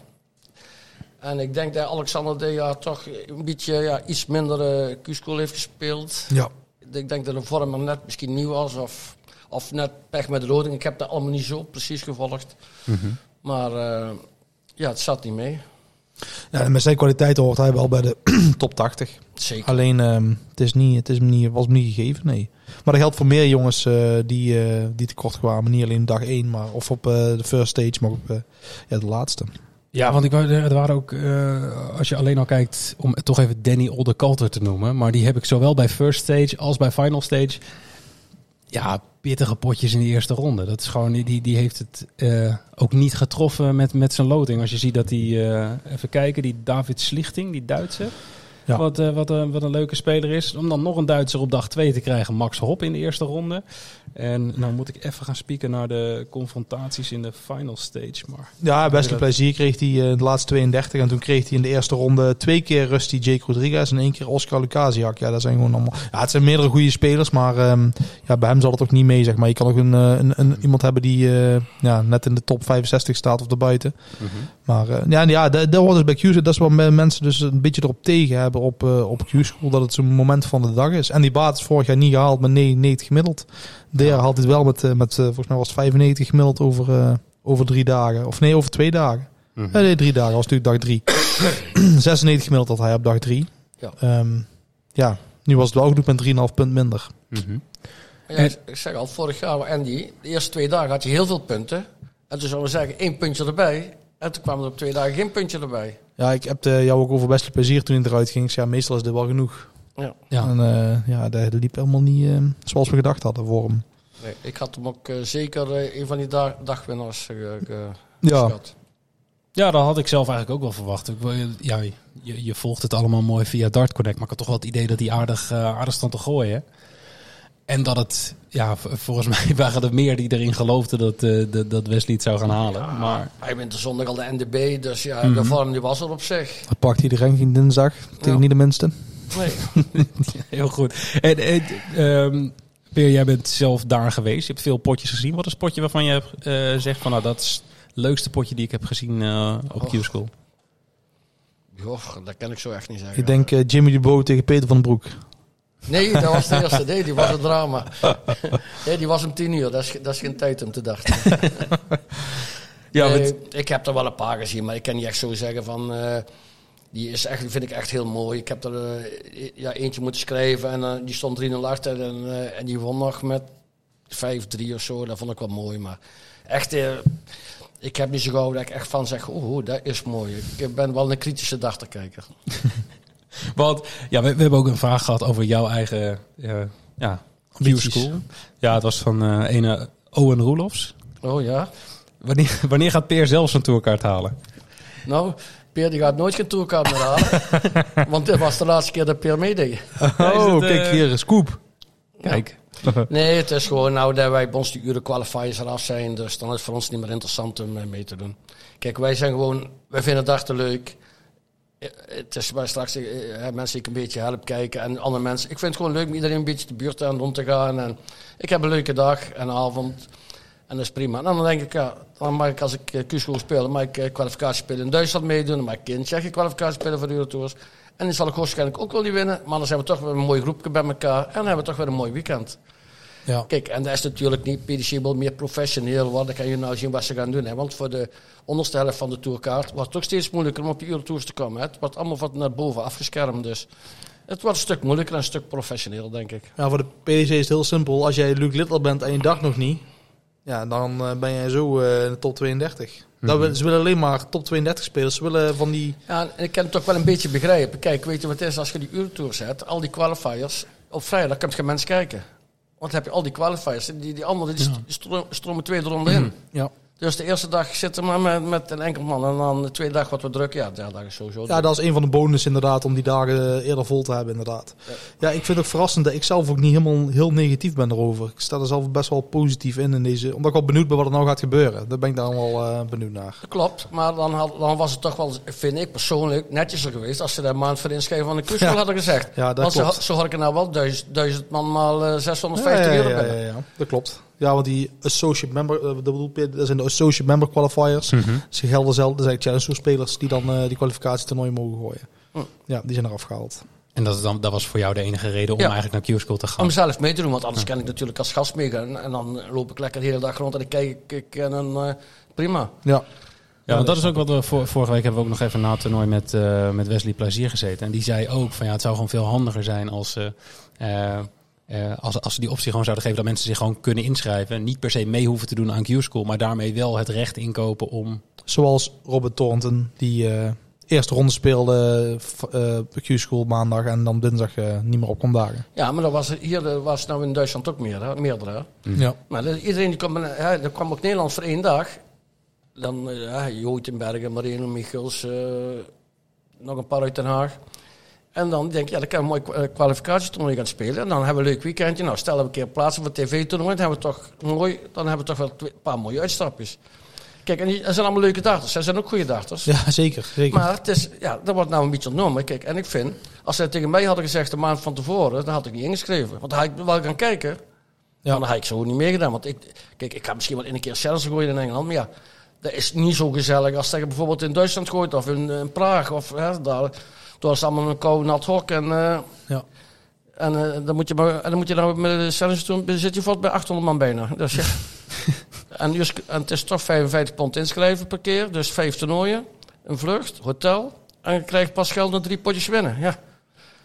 En ik denk dat Alexander dit jaar toch een beetje ja, iets minder uh, Q-School heeft gespeeld. Ja. Ik denk dat de vorm er net misschien nieuw was. Of, of net pech met de loting. Ik heb dat allemaal niet zo precies gevolgd. Mm-hmm. Maar uh, ja, het zat niet mee. Ja, en met zijn kwaliteiten hoort hij wel bij de top tachtig. Zeker. Alleen, um, het, is niet, het is hem niet, was hem niet gegeven, nee. Maar dat geldt voor meer jongens uh, die, uh, die tekort kwamen. Niet alleen dag één, maar of op uh, de first stage, maar op uh, ja, de laatste. Ja, want ik, wou- er waren ook, uh, als je alleen al kijkt, om toch even Danny Oldekalter te noemen. Maar die heb ik zowel bij first stage als bij final stage. Ja, pittige potjes in de eerste ronde. Dat is gewoon, die, die heeft het uh, ook niet getroffen met, met zijn loting. Als je ziet dat die, uh, even kijken, die David Slichting, die Duitser. Ja. Wat, uh, wat, uh, wat een leuke speler is. Om dan nog een Duitser op dag twee te krijgen, Max Hop in de eerste ronde. En nou moet ik even gaan spieken naar de confrontaties in de final stage. Maar Ja, Wesley dat- Plezier kreeg hij uh, de laatste tweeëndertig. En toen kreeg hij in de eerste ronde twee keer Rusty Jake Rodriguez en één keer Oscar Lukasiak. Ja, dat zijn gewoon allemaal... Ja, het zijn meerdere goede spelers, maar um, ja, bij hem zal het ook niet mee, zeg maar. Je kan ook een, uh, een, een, iemand hebben die uh, ja, net in de top vijfenzestig staat of erbuiten. mm-hmm. Maar uh, ja, ja dat, dat hoort dus bij Q. Dat is wat mensen dus een beetje erop tegen hebben op, uh, op Q-School. Dat het zo'n moment van de dag is. En die baat is vorig jaar niet gehaald met negenennegentig gemiddeld. Dit jaar haalt hij het wel met, uh, met uh, volgens mij was het vijfennegentig gemiddeld over, uh, over drie dagen. Of nee, over twee dagen. Mm-hmm. Nee, nee, drie dagen. was natuurlijk dag drie. zesennegentig gemiddeld had hij op dag drie. Ja. Um, ja, nu was het wel genoeg met drie komma vijf punt minder. Mm-hmm. Ja, ik zeg al, vorig jaar Andy, de eerste twee dagen had je heel veel punten. En toen zouden we zeggen, één puntje erbij. En toen kwam er op twee dagen geen puntje erbij. Ja, ik heb de, jou ook over Wesley Plezier toen hij eruit ging. Ik zei, ja, meestal is dit wel genoeg. Ja. Ja. En uh, ja, dat liep helemaal niet uh, zoals we gedacht hadden voor hem. Nee, ik had hem ook uh, zeker uh, een van die dag, dagwinnaars uh, uh, Ja. geschat. Ja, dat had ik zelf eigenlijk ook wel verwacht. Ik, wil- ja, je, je volgt het allemaal mooi via Dart Connect, maar ik had toch wel het idee dat hij aardig, uh, aardig stond te gooien. En dat het, ja, v- volgens mij waren er meer die erin geloofden dat, uh, dat, dat Wesley het zou gaan halen. Maar Hij wint de zondag al de N D B, dus ja, Mhm. de vorm die was er op zich. Dat pakt hij de ranking dinsdag tegen Ja. niet de minste. Nee. heel goed. En, en um, Peer, jij bent zelf daar geweest. Je hebt veel potjes gezien. Wat is het potje waarvan je hebt, uh, zegt van, nou, dat is het leukste potje die ik heb gezien uh, op Och. Q-School? Joh, dat kan ik zo echt niet zeggen. Ik denk uh, Jimmy Dubois tegen Peter van den Broek. Nee, dat was de eerste. Nee, die was een drama. Nee, die was om tien uur. Dat is, dat is geen tijd om te dachten. Ja, Nee, want- ik heb er wel een paar gezien, maar ik kan niet echt zo zeggen van... uh, die is echt, die vind ik echt heel mooi. Ik heb er uh, ja, eentje moeten schrijven en uh, die stond drie nul achter. En, uh, en die won nog met vijf drie of zo. Dat vond ik wel mooi. Maar echt, uh, ik heb niet zo gauw dat ik echt van zeg... Oeh, dat is mooi. Ik ben wel een kritische dachterkijker. Want ja, we, we hebben ook een vraag gehad over jouw eigen uh, ja, Q-School. Ja, het was van uh, ene Owen Roelofs. Oh ja? Wanneer, wanneer gaat Peer zelf zijn tourkaart halen? Nou, Peer die gaat nooit geen tourkaart meer halen. Want dit was de laatste keer dat Peer meedeed. Oh, het, kijk uh, hier, een scoop. Kijk. Nee, het is gewoon nou dat wij bij ons die uren qualifiers eraf zijn. Dus dan is het voor ons niet meer interessant om uh, mee te doen. Kijk, wij zijn gewoon, wij vinden het echt leuk. Uh, Het is waar straks uh, mensen die ik een beetje help kijken en andere mensen. Ik vind het gewoon leuk om iedereen een beetje de buurt aan rond te gaan. En ik heb een leuke dag en avond. En dat is prima. En dan denk ik, ja, dan mag ik als ik uh, Q-School speel, dan mag ik uh, kwalificatiespelen in Duitsland meedoen. Dan mag ik in Tsjechië kwalificatiespelen voor de Eurotours. En die zal ik waarschijnlijk ook wel niet winnen. Maar dan zijn we toch weer een mooi groepje bij elkaar. En dan hebben we toch weer een mooi weekend. Ja. Kijk, en dat is natuurlijk niet, P D C wil meer professioneel worden. Dan kan je nou zien wat ze gaan doen. Hè. Want voor de onderste helft van de tourkaart wordt het ook steeds moeilijker om op die Eurotours te komen. Hè. Het wordt allemaal wat naar boven afgeschermd. Dus het wordt een stuk moeilijker en een stuk professioneel, denk ik. Ja, voor de P D C is het heel simpel. Als jij Luc Littler bent en je dag nog niet, ja, dan uh, ben jij zo uh, in de top tweeëndertig. Dat wil- ze willen alleen maar top tweeëndertig spelers. Ze willen van die... Ja, en ik kan het toch wel een beetje begrijpen. Kijk, weet je wat het is? Als je die Eurotours hebt, al die qualifiers, op vrijdag kun je mensen kijken. Want dan heb je al die qualifiers, die, die anderen die st- stro- stromen tweede ronde in. Ja. Dus de eerste dag zitten we maar met, met een enkel man. En dan de tweede dag wat we druk. Ja, de derde dag is sowieso Ja, druk. dat is een van de bonus inderdaad, om die dagen eerder vol te hebben inderdaad. Ja, ik vind het ook verrassend dat ik zelf ook niet helemaal heel negatief ben erover. Ik sta er zelf best wel positief in, in deze, omdat ik wel benieuwd ben wat er nou gaat gebeuren. Daar ben ik dan wel uh, benieuwd naar. Dat klopt, maar dan, had, dan was het toch wel, vind ik persoonlijk, netjeser geweest als ze daar een maand voor inschrijven van de Q-School Ja. hadden gezegd. Ja, dat Want zo, klopt. zo had ik er nou wel duizend, duizend man maal uh, Ja, zeshonderdvijftig ja, euro ja, binnen. ja, ja, dat klopt. Ja, want die associate member, uh, dat, bedoel, dat zijn de associate member qualifiers. Mm-hmm. Ze gelden zelf, dat zijn challenge tour spelers die dan uh, die kwalificatietoernooi mogen gooien. Hm. Ja, die zijn eraf gehaald. En dat, is dan, dat was voor jou de enige reden om Ja. eigenlijk naar Q-School te gaan? Om zelf mee te doen, want anders kan ik natuurlijk als gast meegaan. En dan loop ik lekker de hele dag rond en dan kijk ik en dan uh, prima. Ja. Ja, want dat is ook wat we vor- vorige week hebben we ook nog even na het toernooi met, uh, met Wesley Plezier gezeten. En die zei ook van ja, het zou gewoon veel handiger zijn als, uh, uh, uh, als, als ze die optie gewoon zouden geven dat mensen zich gewoon kunnen inschrijven. Niet per se mee hoeven te doen aan Q-School, maar daarmee wel het recht inkopen om... Zoals Robert Thornton, die uh, eerste ronde speelde uh, Q-School maandag en dan dinsdag uh, niet meer op kon dagen. Ja, maar dat was, hier uh, was nou in Duitsland ook meer, hè, meerdere. Hè. Ja. Maar dat- iedereen die kwam, hè, er kwam ook Nederlands voor één dag. Dan uh, ja, Jootenbergen, Marino Michels, uh, nog een paar uit Den Haag. En dan denk je, ja, dan kan je een mooi kwa- kwalificatietoernooi gaan spelen. En dan hebben we een leuk weekendje. Nou, stel dat we een keer plaatsen voor het tv-toernooi. Dan hebben we toch mooi, dan hebben we toch wel twee- een paar mooie uitstapjes. Kijk, en die, dat zijn allemaal leuke darters. Dat zijn ook goede darters. Ja, zeker. zeker. Maar het is, ja, dat wordt nou een beetje ontnomen. Kijk, en ik vind, als zij tegen mij hadden gezegd een maand van tevoren, dan had ik niet ingeschreven. Want dan had ik wel gaan kijken. Ja. Maar dan had ik zo niet meegedaan. Want ik, kijk, ik ga misschien wel in een keer zelfs gooien in Engeland. Maar ja, dat is niet zo gezellig als dat je bijvoorbeeld in Duitsland gooit of in, in Praag. Of hè, daar. Door is allemaal een kou nat hok. En, uh, Ja. en, uh, dan moet je maar, en dan moet je nou met de challenge doen, dan zit je vast bij achthonderd man bijna. Dus ja. en, dus, en het is toch vijfenvijftig pond inschrijven per keer. Dus vijf toernooien, een vlucht, hotel. En je krijgt pas geld naar drie potjes winnen. Ja.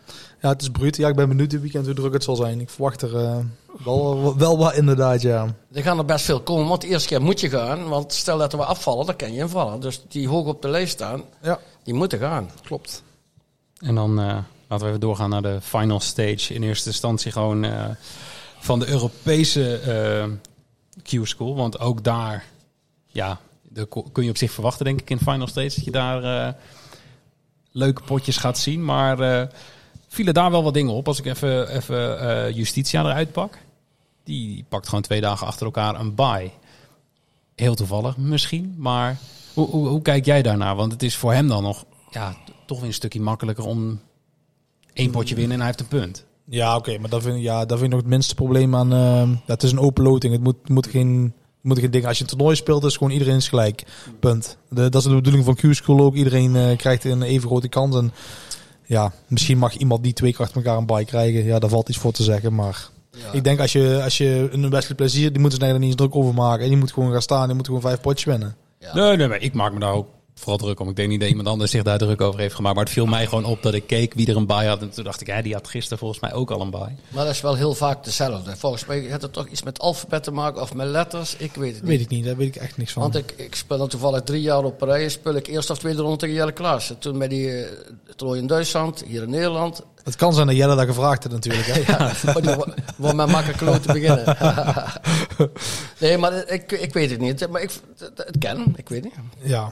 Ja, het is bruut. Ja, ik ben benieuwd dit weekend hoe druk het zal zijn. Ik verwacht er uh, wel, wel wat inderdaad, ja. Er gaan er best veel komen, want de eerste keer moet je gaan. Want stel dat we afvallen, dan kan je invallen. Dus die hoog op de lijst staan, Ja, die moeten gaan. klopt. En dan uh, laten we even doorgaan naar de final stage. In eerste instantie gewoon uh, van de Europese uh, Q-School. Want ook daar, ja, daar kun je op zich verwachten, denk ik, in final stage. Dat je daar uh, leuke potjes gaat zien. Maar uh, vielen daar wel wat dingen op. Als ik even, even uh, Justitia eruit pak. Die pakt gewoon twee dagen achter elkaar een bye. Heel toevallig misschien. Maar hoe, hoe, hoe kijk jij daarnaar? Want het is voor hem dan nog... Ja, toch weer een stukje makkelijker om één potje winnen en hij heeft een punt. Ja, oké, okay, maar dat vind, ik, ja, dat vind ik nog het minste probleem aan... Uh, ja, het is een open loting. Het moet, moet, geen, moet geen ding... Als je een toernooi speelt, is gewoon iedereen is gelijk. Punt. De, dat is de bedoeling van Q-School ook. Iedereen uh, krijgt een even grote kans. En ja, misschien mag iemand die twee keer achter elkaar een bye krijgen. Ja, daar valt iets voor te zeggen, maar... Ja. Ik denk als je, als je een wedstrijd plezier... Die moeten ze er niet eens druk over maken. En die moet gewoon gaan staan. Die moet gewoon vijf potjes winnen. Ja. Nee, nee, maar ik maak me daar ook vooral druk om. Ik denk niet dat iemand anders zich daar druk over heeft gemaakt. Maar het viel mij gewoon op dat ik keek wie er een bye had. En toen dacht ik, ja, die had gisteren volgens mij ook al een bye. Maar dat is wel heel vaak dezelfde. Volgens mij heeft het toch iets met alfabet te maken of met letters. Ik weet het niet. Weet ik niet, daar weet ik echt niks van. Want ik, ik speel dan toevallig drie jaar op rij. Speel ik eerst of tweede ronde tegen Jelle Klaassen. Toen met die uh, toernooi in Duitsland, hier in Nederland. Het kan zijn dat Jelle dat gevraagd heeft natuurlijk. Hè? Ja, maar die wil met makkelijk kloot te beginnen. Nee, maar ik, ik weet het niet. Maar ik, het ken, ik weet niet. Ja.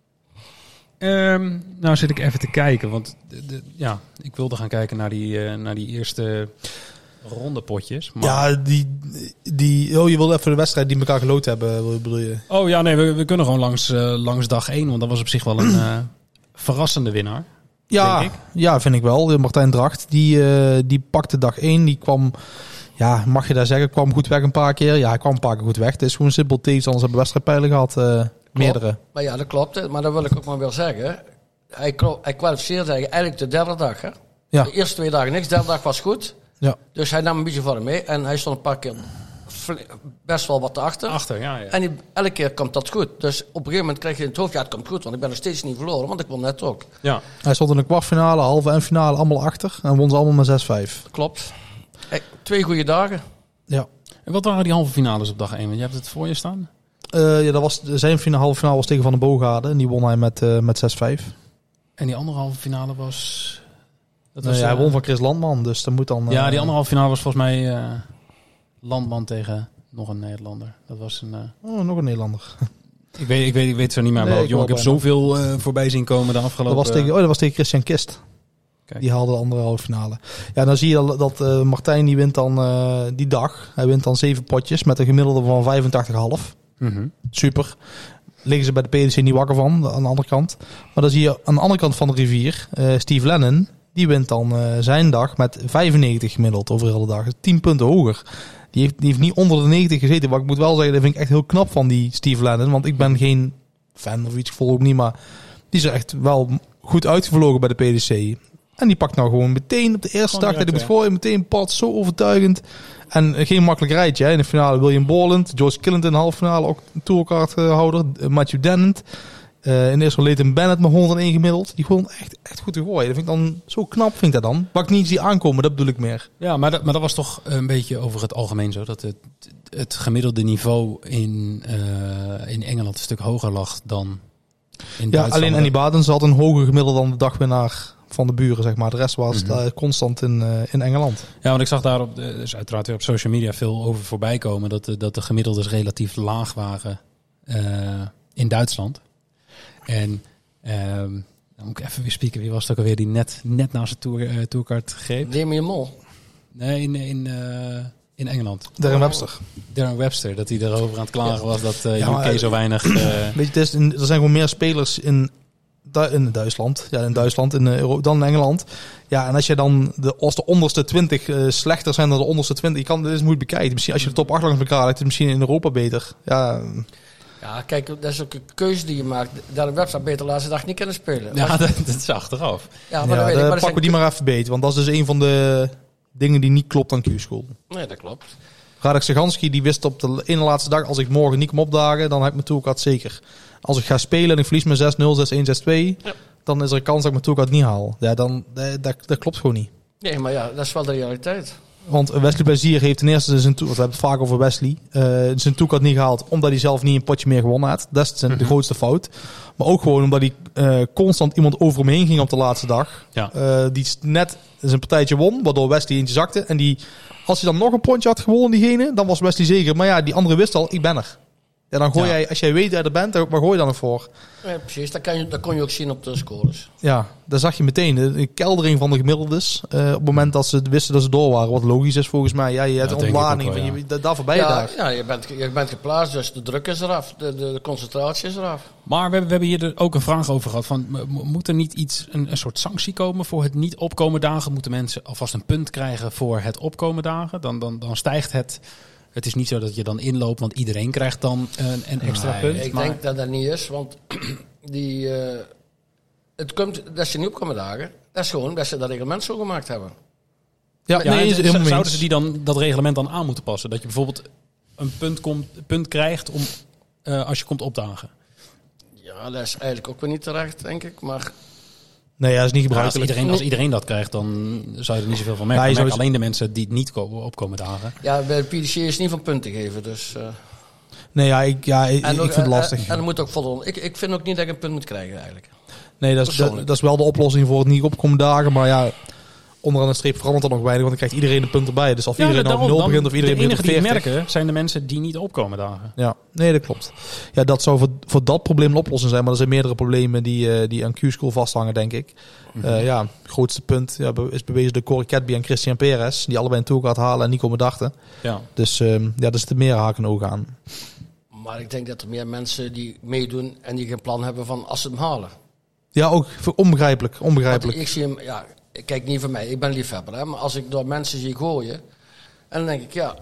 Um, nou zit ik even te kijken, want de, de, ja, ik wilde gaan kijken naar die, uh, naar die eerste rondepotjes. Maar... Ja, die, die... Oh, je wilde even de wedstrijd die elkaar geloot hebben, bedoel je? Oh ja, nee, we, we kunnen gewoon langs, uh, langs dag één, want dat was op zich wel een uh, verrassende winnaar. Ja, denk ik. ja, vind ik wel. Martijn Dracht, die, uh, die pakte dag één, die kwam... Ja, mag je daar zeggen, kwam goed weg een paar keer. Ja, hij kwam een paar keer goed weg. Het is gewoon simpel tegenstanders hebben wedstrijdpijlen gehad, uh, meerdere. Maar ja, dat klopt. Maar dat wil ik ook maar wel zeggen. Hij, hij kwalificeerde eigenlijk de derde dag. Hè? Ja. De eerste twee dagen niks, de derde dag was goed. Ja. Dus hij nam een beetje voor hem mee. En hij stond een paar keer best wel wat achter. Achter, ja, ja. En die, elke keer komt dat goed. Dus op een gegeven moment krijg je in het hoofd, ja, het komt goed. Want ik ben nog steeds niet verloren, want ik won net ook. Ja. Hij stond in de kwartfinale, halve en finale allemaal achter. En won ze allemaal met zes vijf. Klopt. Hey, twee goede dagen. Ja. En wat waren die halve finales op dag één? Want je hebt het voor je staan. Uh, ja, dat was, zijn finale, halve finale was tegen Van den Boogaarde. En die won hij met, uh, met zes vijf. En die andere halve finale was... Dat was nee, uh, hij won van Chris Landman, dus dat moet dan... Uh, ja, die andere halve finale was volgens mij uh, Landman tegen nog een Nederlander. Dat was een... Uh... Oh, nog een Nederlander. ik, weet, ik, weet, ik weet het zo niet meer. Nee, maar jongen, ik heb zoveel uh, voorbij zien komen de afgelopen... Dat was tegen, oh, dat was tegen Christian Kist. Kijk. Die haalde de andere halve finale. Ja, dan zie je dat, dat uh, Martijn die wint dan uh, die dag. Hij wint dan zeven potjes met een gemiddelde van vijfentachtig komma vijf. Mm-hmm. Super. Liggen ze bij de P D C niet wakker van, aan de andere kant. Maar dan zie je aan de andere kant van de rivier, uh, Steve Lennon, die wint dan uh, zijn dag met vijfennegentig gemiddeld over de hele dag. tien punten hoger. Die heeft, die heeft niet onder de negentig gezeten. Maar ik moet wel zeggen, dat vind ik echt heel knap van die Steve Lennon. Want ik ben geen fan of iets, ik volg ook niet. Maar die is er echt wel goed uitgevlogen bij de P D C. En die pakt nou gewoon meteen op de eerste dag dat hij moet gooien, meteen pad, zo overtuigend. En geen makkelijk rijtje. Hè. In de finale William Borland, George Killington, halve finale ook tourcardhouder, uh, Matthew Dennett. Uh, in de eerste Leighton Bennett met honderdéén gemiddeld. Die gewoon echt, echt goed te gooien. Dat vind ik dan zo knap, vind ik dat dan. Wat ik niet zie aankomen, dat bedoel ik meer. Ja, maar dat, maar dat was toch een beetje over het algemeen zo. Dat het, het gemiddelde niveau in, uh, in Engeland een stuk hoger lag dan in ja, Duitsland. Alleen Annie Badens had een hoger gemiddelde dan de dagwinnaar van de buren, zeg maar. De rest was mm-hmm. uh, constant in, uh, in Engeland. Ja, want ik zag daar op, de, dus uiteraard weer op social media veel over voorbij komen. Dat de, dat de gemiddeldes relatief laag waren uh, in Duitsland. En um, dan moet ik even weer spieken. Wie was het ook alweer die net, net naast het tour, uh, tourcard greep? Neem je mol. Nee, in, in, uh, in Engeland. Darren Webster. Darren Webster, dat hij erover aan het klagen ja. was dat uh, ja, maar, U K zo weinig... Uh... Weet je, het is, er zijn gewoon meer spelers in... in Duitsland, ja, in Duitsland in Euro, dan in Engeland. Ja, en als je dan de, als de onderste twintig uh, slechter zijn dan de onderste twintig, je kan dit eens moet bekijken. Misschien als je de top acht langs elkaar legt, is het misschien in Europa beter. Ja. Ja, kijk, dat is ook een keuze die je maakt. Daar een website beter laatste dag niet kunnen spelen. Ja, dat, dat is achteraf. Ja, maar ja, dan weet ik, maar pakken we die maar even beet, want dat is dus een van de dingen die niet klopt aan Q-School. Nee, dat klopt. Radek Saganski die wist op de ene laatste dag, als ik morgen niet kom opdagen, dan heb ik mijn tourcard zeker. Als ik ga spelen en ik verlies met zes nul, zes een, zes twee, ja. dan is er een kans dat ik mijn tourcard niet haal. Ja, dan, dat, dat klopt gewoon niet. Nee, maar ja, dat is wel de realiteit. Want Wesley Plezier heeft ten eerste zijn toe, want we hebben het vaak over Wesley, uh, zijn toekat niet gehaald omdat hij zelf niet een potje meer gewonnen had. Dat is zijn, de grootste fout. Maar ook gewoon omdat hij uh, constant iemand over hem heen ging op de laatste dag. Ja. Uh, die net zijn partijtje won, waardoor Wesley eentje zakte. En die, als hij dan nog een pontje had gewonnen, diegene, dan was Wesley zeker. Maar ja, die andere wist al, ik ben er. Ja, dan gooi Ja. jij, als jij weet dat je er bent, waar gooi je dan nog voor? Ja, precies, dat, kan je, dat kon je ook zien op de scores. Ja, daar zag je meteen de, de keldering van de gemiddeldes. Uh, op het moment dat ze wisten dat ze door waren. Wat logisch is volgens mij. Ja, je hebt Ja, een denk ik ontlading. ook wel, van ja. je, da- daar voorbij je Ja, daar. ja je, bent, je bent geplaatst, dus de druk is eraf. De, de, de concentratie is eraf. Maar we, hebben- we hebben hier er ook een vraag over gehad. Van, m- moet er niet iets, een, een soort sanctie komen voor het niet opkomen dagen? Moeten mensen alvast een punt krijgen voor het opkomen dagen? Dan, dan, dan stijgt het. Het is niet zo dat je dan inloopt, want iedereen krijgt dan een, een extra Nee, punt. Ik maar, denk dat dat niet is, want die, uh, het komt, dat ze niet opkomen dagen, dat is gewoon dat ze dat reglement zo gemaakt hebben. Ja, ja, nee, en is z- helemaal mee zouden eens. ze die dan dat reglement dan aan moeten passen? Dat je bijvoorbeeld een punt, komt, punt krijgt om, uh, als je komt opdagen. Ja, dat is eigenlijk ook weer niet terecht, denk ik. Maar Nee, ja, dat is niet Ja, als, gebruikelijk. iedereen, als iedereen dat krijgt, dan zou je er niet zoveel van merken. Ja, je Dan zou- merken alleen de mensen die het niet komen, opkomen dagen. ja, bij de P D C is niet van punten geven, dus... Uh, Nee, ja, ik, ja, ik, ik en ook- vind het en- lastig. En, en er moet ook voldoen. Ik, ik vind ook niet dat ik een punt moet krijgen, eigenlijk. Nee, dat is, dat, persoonlijk. dat is wel de oplossing voor het niet opkomen dagen. Maar ja, onderaan de streep verandert er nog weinig. Want dan krijgt iedereen een punt erbij. Dus of iedereen nou op nul begint of iedereen de begint enige op die het veertig. merken zijn de mensen die niet opkomen dagen. Ja, nee, dat klopt. Ja, dat zou voor, voor dat probleem een oplossing zijn. Maar er zijn meerdere problemen die, eh, die aan Q-School vasthangen, denk ik. Eh, ja, het grootste punt ja, be- is bewezen door Corey Cadby en Christian Perez. Die allebei een tour halen en niet komen dachten. Ja. Dus ehm, ja, er zitten meer haken en ogen aan. Maar ik denk dat er meer mensen die meedoen en die geen plan hebben van als ze hem halen. Ja, ook voor- onbegrijpelijk. Want Onbegrijpelijk. ik zie hem, ja, kijk niet van mij, ik ben liefhebber. Hè, maar als ik door mensen zie gooien, en dan denk ik, ja,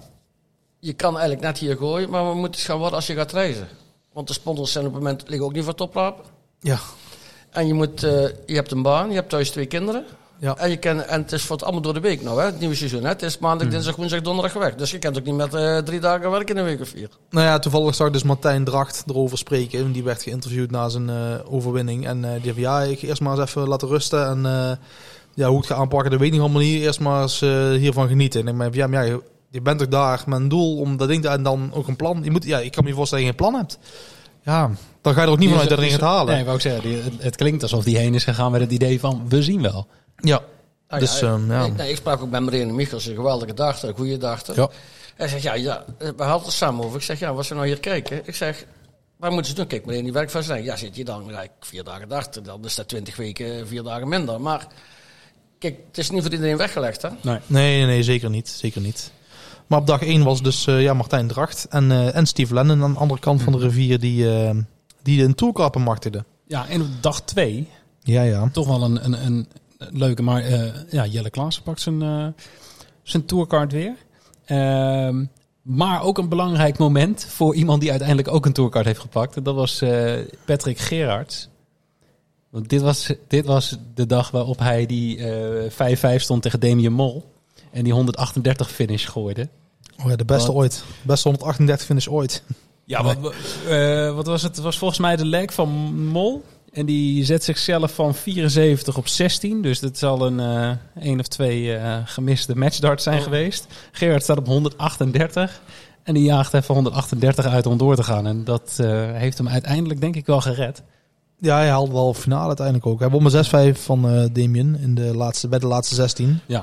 je kan eigenlijk net hier gooien, maar we moeten het gaan worden als je gaat reizen. Want de sponsors zijn op het moment liggen ook niet voor toprapen. Ja. En je, moet, uh, je hebt een baan, je hebt thuis twee kinderen. Ja. En, je kan, en het is voor het allemaal door de week nou, hè, het nieuwe seizoen. Hè. Het is maandag, Hmm. dinsdag, woensdag, donderdag weg. Dus je kunt ook niet met uh, drie dagen werken in een week of vier. Nou ja, toevallig zag ik dus Martijn Dracht erover spreken. Die werd geïnterviewd na zijn uh, overwinning. En uh, die heeft ja, ik ga eerst maar eens even laten rusten. En uh, ja, hoe ik het ga aanpakken, dat weet ik niet allemaal niet. Eerst maar eens uh, hiervan genieten. En ik denk, ja, maar ja, je bent toch daar met een doel om dat ding te... En dan ook een plan. Je moet, ja, ik kan me niet voorstellen dat je geen plan hebt. Ja, dan ga je er ook niet vanuit dat je erin gaat halen. Nee, wou ik zeggen, die, het, het klinkt alsof die heen is gegaan met het idee van, we zien wel. Ja, Ah, dus ja, um, ja. ik, nee, ik sprak ook bij Marine Michels, een geweldige dag, een goede dag. Ja. Hij zegt, ja, ja, we hadden het samen over. Ik zeg, ja, wat ze nou hier kijken? Ik zeg, waar moeten ze doen? Kijk, Marine die werkt van zijn. Ja, zit je dan gelijk vier dagen dachten, dan is dat twintig weken, vier dagen minder. Maar kijk, het is niet voor iedereen weggelegd, hè? Nee. Nee, nee, nee, zeker niet. Zeker niet. Maar op dag één was dus uh, ja, Martijn Dracht en, uh, en Steve Lennon aan de andere kant van de rivier die, uh, die een tourcar bemachtigden. Ja, en op dag twee, Ja, ja. toch wel een, een, een leuke, maar uh, ja, Jelle Klaassen pakt zijn, uh, zijn tourcard weer. Uh, maar ook een belangrijk moment voor iemand die uiteindelijk ook een tourcard heeft gepakt. En dat was uh, Patrick Gerards. Want dit was, dit was de dag waarop hij die uh, vijf vijf stond tegen Damien Mol. En die honderdachtendertig finish gooide. Oh ja, de beste Wat? ooit. Beste honderdachtendertig finish ooit. Ja, wat, uh, wat was het? Het was volgens mij de leg van Mol. En die zet zichzelf van vierenzeventig op zestien. Dus dat zal een uh, één of twee uh, gemiste matchdarts zijn oh. geweest. Gerard staat op honderdachtendertig. En die jaagt even honderdachtendertig uit om door te gaan. En dat uh, heeft hem uiteindelijk denk ik wel gered. Ja, hij haalde wel finale uiteindelijk ook. Hij won met zes vijf van uh, Damien in de laatste, bij de laatste zestien. Ja.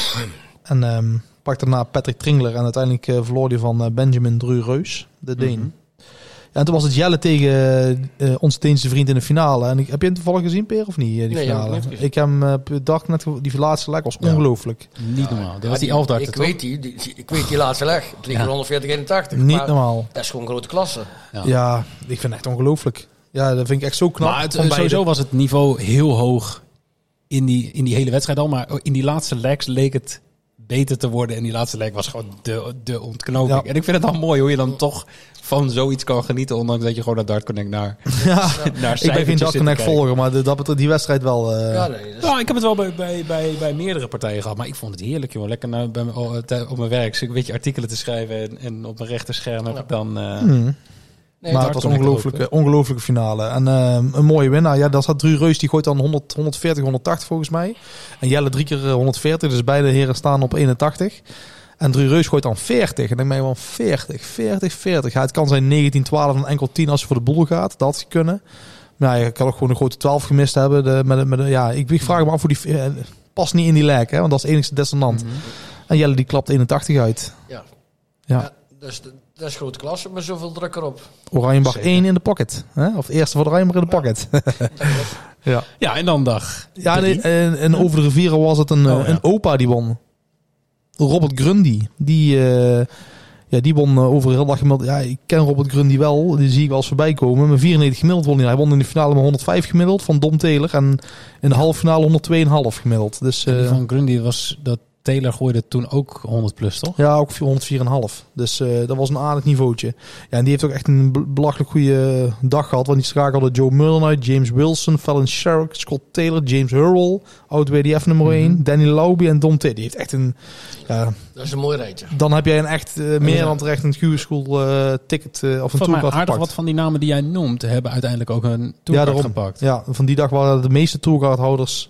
En um, pakte daarna Patrick Tringler. En uiteindelijk uh, verloor hij van uh, Benjamin Dru-Reus, de Deen. Mm-hmm. Ja, en toen was het Jelle tegen uh, onze Deense vriend in de finale. En ik, heb je hem toevallig gezien, Peer, of niet? Die nee, finale? Ik, ik heb hem uh, dag net die laatste leg was ongelooflijk. Ja, niet normaal. Dat ja, was die die elfdarten, ik toch? weet die, die, die, ik weet die laatste leg. Het ligt ja. honderdveertig eenentachtig. Niet maar normaal. Dat is gewoon grote klasse. Ja. ja, ik vind het echt ongelooflijk. Ja, dat vind ik echt zo knap. Maar het, sowieso was het niveau heel hoog in die, in die hele wedstrijd al. Maar in die laatste legs leek het beter te worden. En die laatste leg was gewoon de, de ontknoping. Ja. En ik vind het dan mooi hoe je dan toch van zoiets kan genieten. Ondanks dat je gewoon naar Dart Connect naar, ja, naar ik ben geen Dart Connect volger, maar de, dat, die wedstrijd wel... Uh... Ja, nee, dus... ja, ik heb het wel bij, bij, bij, bij meerdere partijen gehad. Maar ik vond het heerlijk, joh. Lekker naar, bij, op mijn werk. Dus een beetje artikelen te schrijven. En, en op mijn rechterscherm heb ik dan... Uh, hmm. Nee, maar daar het was een kon ik ongelooflijke, ongelooflijke finale. En uh, een mooie winnaar. Ja, daar zat Dru Reus, die gooit dan honderd, honderdveertig, honderdtachtig volgens mij. En Jelle drie keer honderdveertig, dus beide heren staan op eenentachtig. En Dru Reus gooit dan veertig. En dan denk ik van veertig, veertig, veertig. Ja, het kan zijn negentien, twaalf en enkel tien als je voor de boel gaat. Dat had je kunnen. Maar ja, je kan ook gewoon een grote twaalf gemist hebben. De, met, met, ja, ik, ik vraag me af hoe die... Uh, past niet in die lek, hè, want dat is het enigste dissonant. Mhm. En Jelle die klapt eenentachtig uit. Ja. Ja. Ja, dus de- dat is grote klasse, maar zoveel druk erop. Oranjebach Zeker. één in de pocket. Hè? Of het eerste voor de Oranjebach in de pocket. ja. Ja, en dan dag Ja, drie. nee, en, en over de rivieren was het een, Oh, eh, ja. een opa die won. Robert Grundy. Die, eh, ja, die won eh, over heel dag gemiddeld. Ja, ik ken Robert Grundy wel. Die zie ik wel eens voorbij komen. Met vierennegentig gemiddeld won hij. Hij won in de finale met honderdvijf gemiddeld van Dom Taylor. En in de halve finale honderdtwee komma vijf gemiddeld. Dus Die eh, van Grundy was dat Taylor gooide toen ook honderd plus, toch? ja, ook honderdvier komma vijf. Dus eh, dat was een aardig niveautje. Ja, en die heeft ook echt een be- belachelijk goede dag gehad. Want die schakelde Joe Mullen uit, James Wilson, Fallon Sherrick, Scott Taylor, James Hurrell, oud-W D F nummer één, Danny Lauby en Dom Taylor. Die heeft echt een... Ja, Dat is een mooi rijtje. dan heb jij een echt eh, meer dan terecht een Q School eh, ticket eh, of een Van mij tourcard aardig gepakt. wat van die namen die jij noemt hebben uiteindelijk ook een Ja, tourcard daarom. gepakt. Ja, van die dag waren de meeste tourcardhouders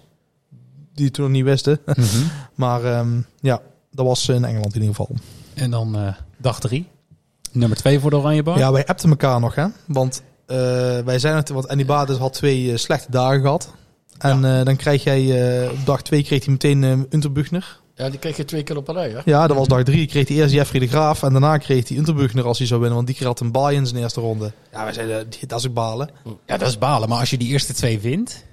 die het toen nog niet wisten. Mhm. maar ehm, ja, dat was in Engeland in ieder geval. En dan eh, dag drie. Nummer twee voor de Oranjebach. Ja, wij appten elkaar nog, hè. Want eh, wij zijn het, want Annie Bates had twee eh, slechte dagen gehad. En eh, dan krijg jij, eh, op dag twee kreeg hij meteen uh, Unterbuchner. Ja, die kreeg je twee keer op een rij, hè? Ja, dat was dag drie. Kreeg hij eerst Jeffrey de Graaf en daarna kreeg hij Unterbuchner als hij zou winnen. Want die keer had een baai in zijn eerste ronde. Ja, wij zeiden, die- dat is ook balen. Ja, dat is balen. Maar als je die eerste twee wint,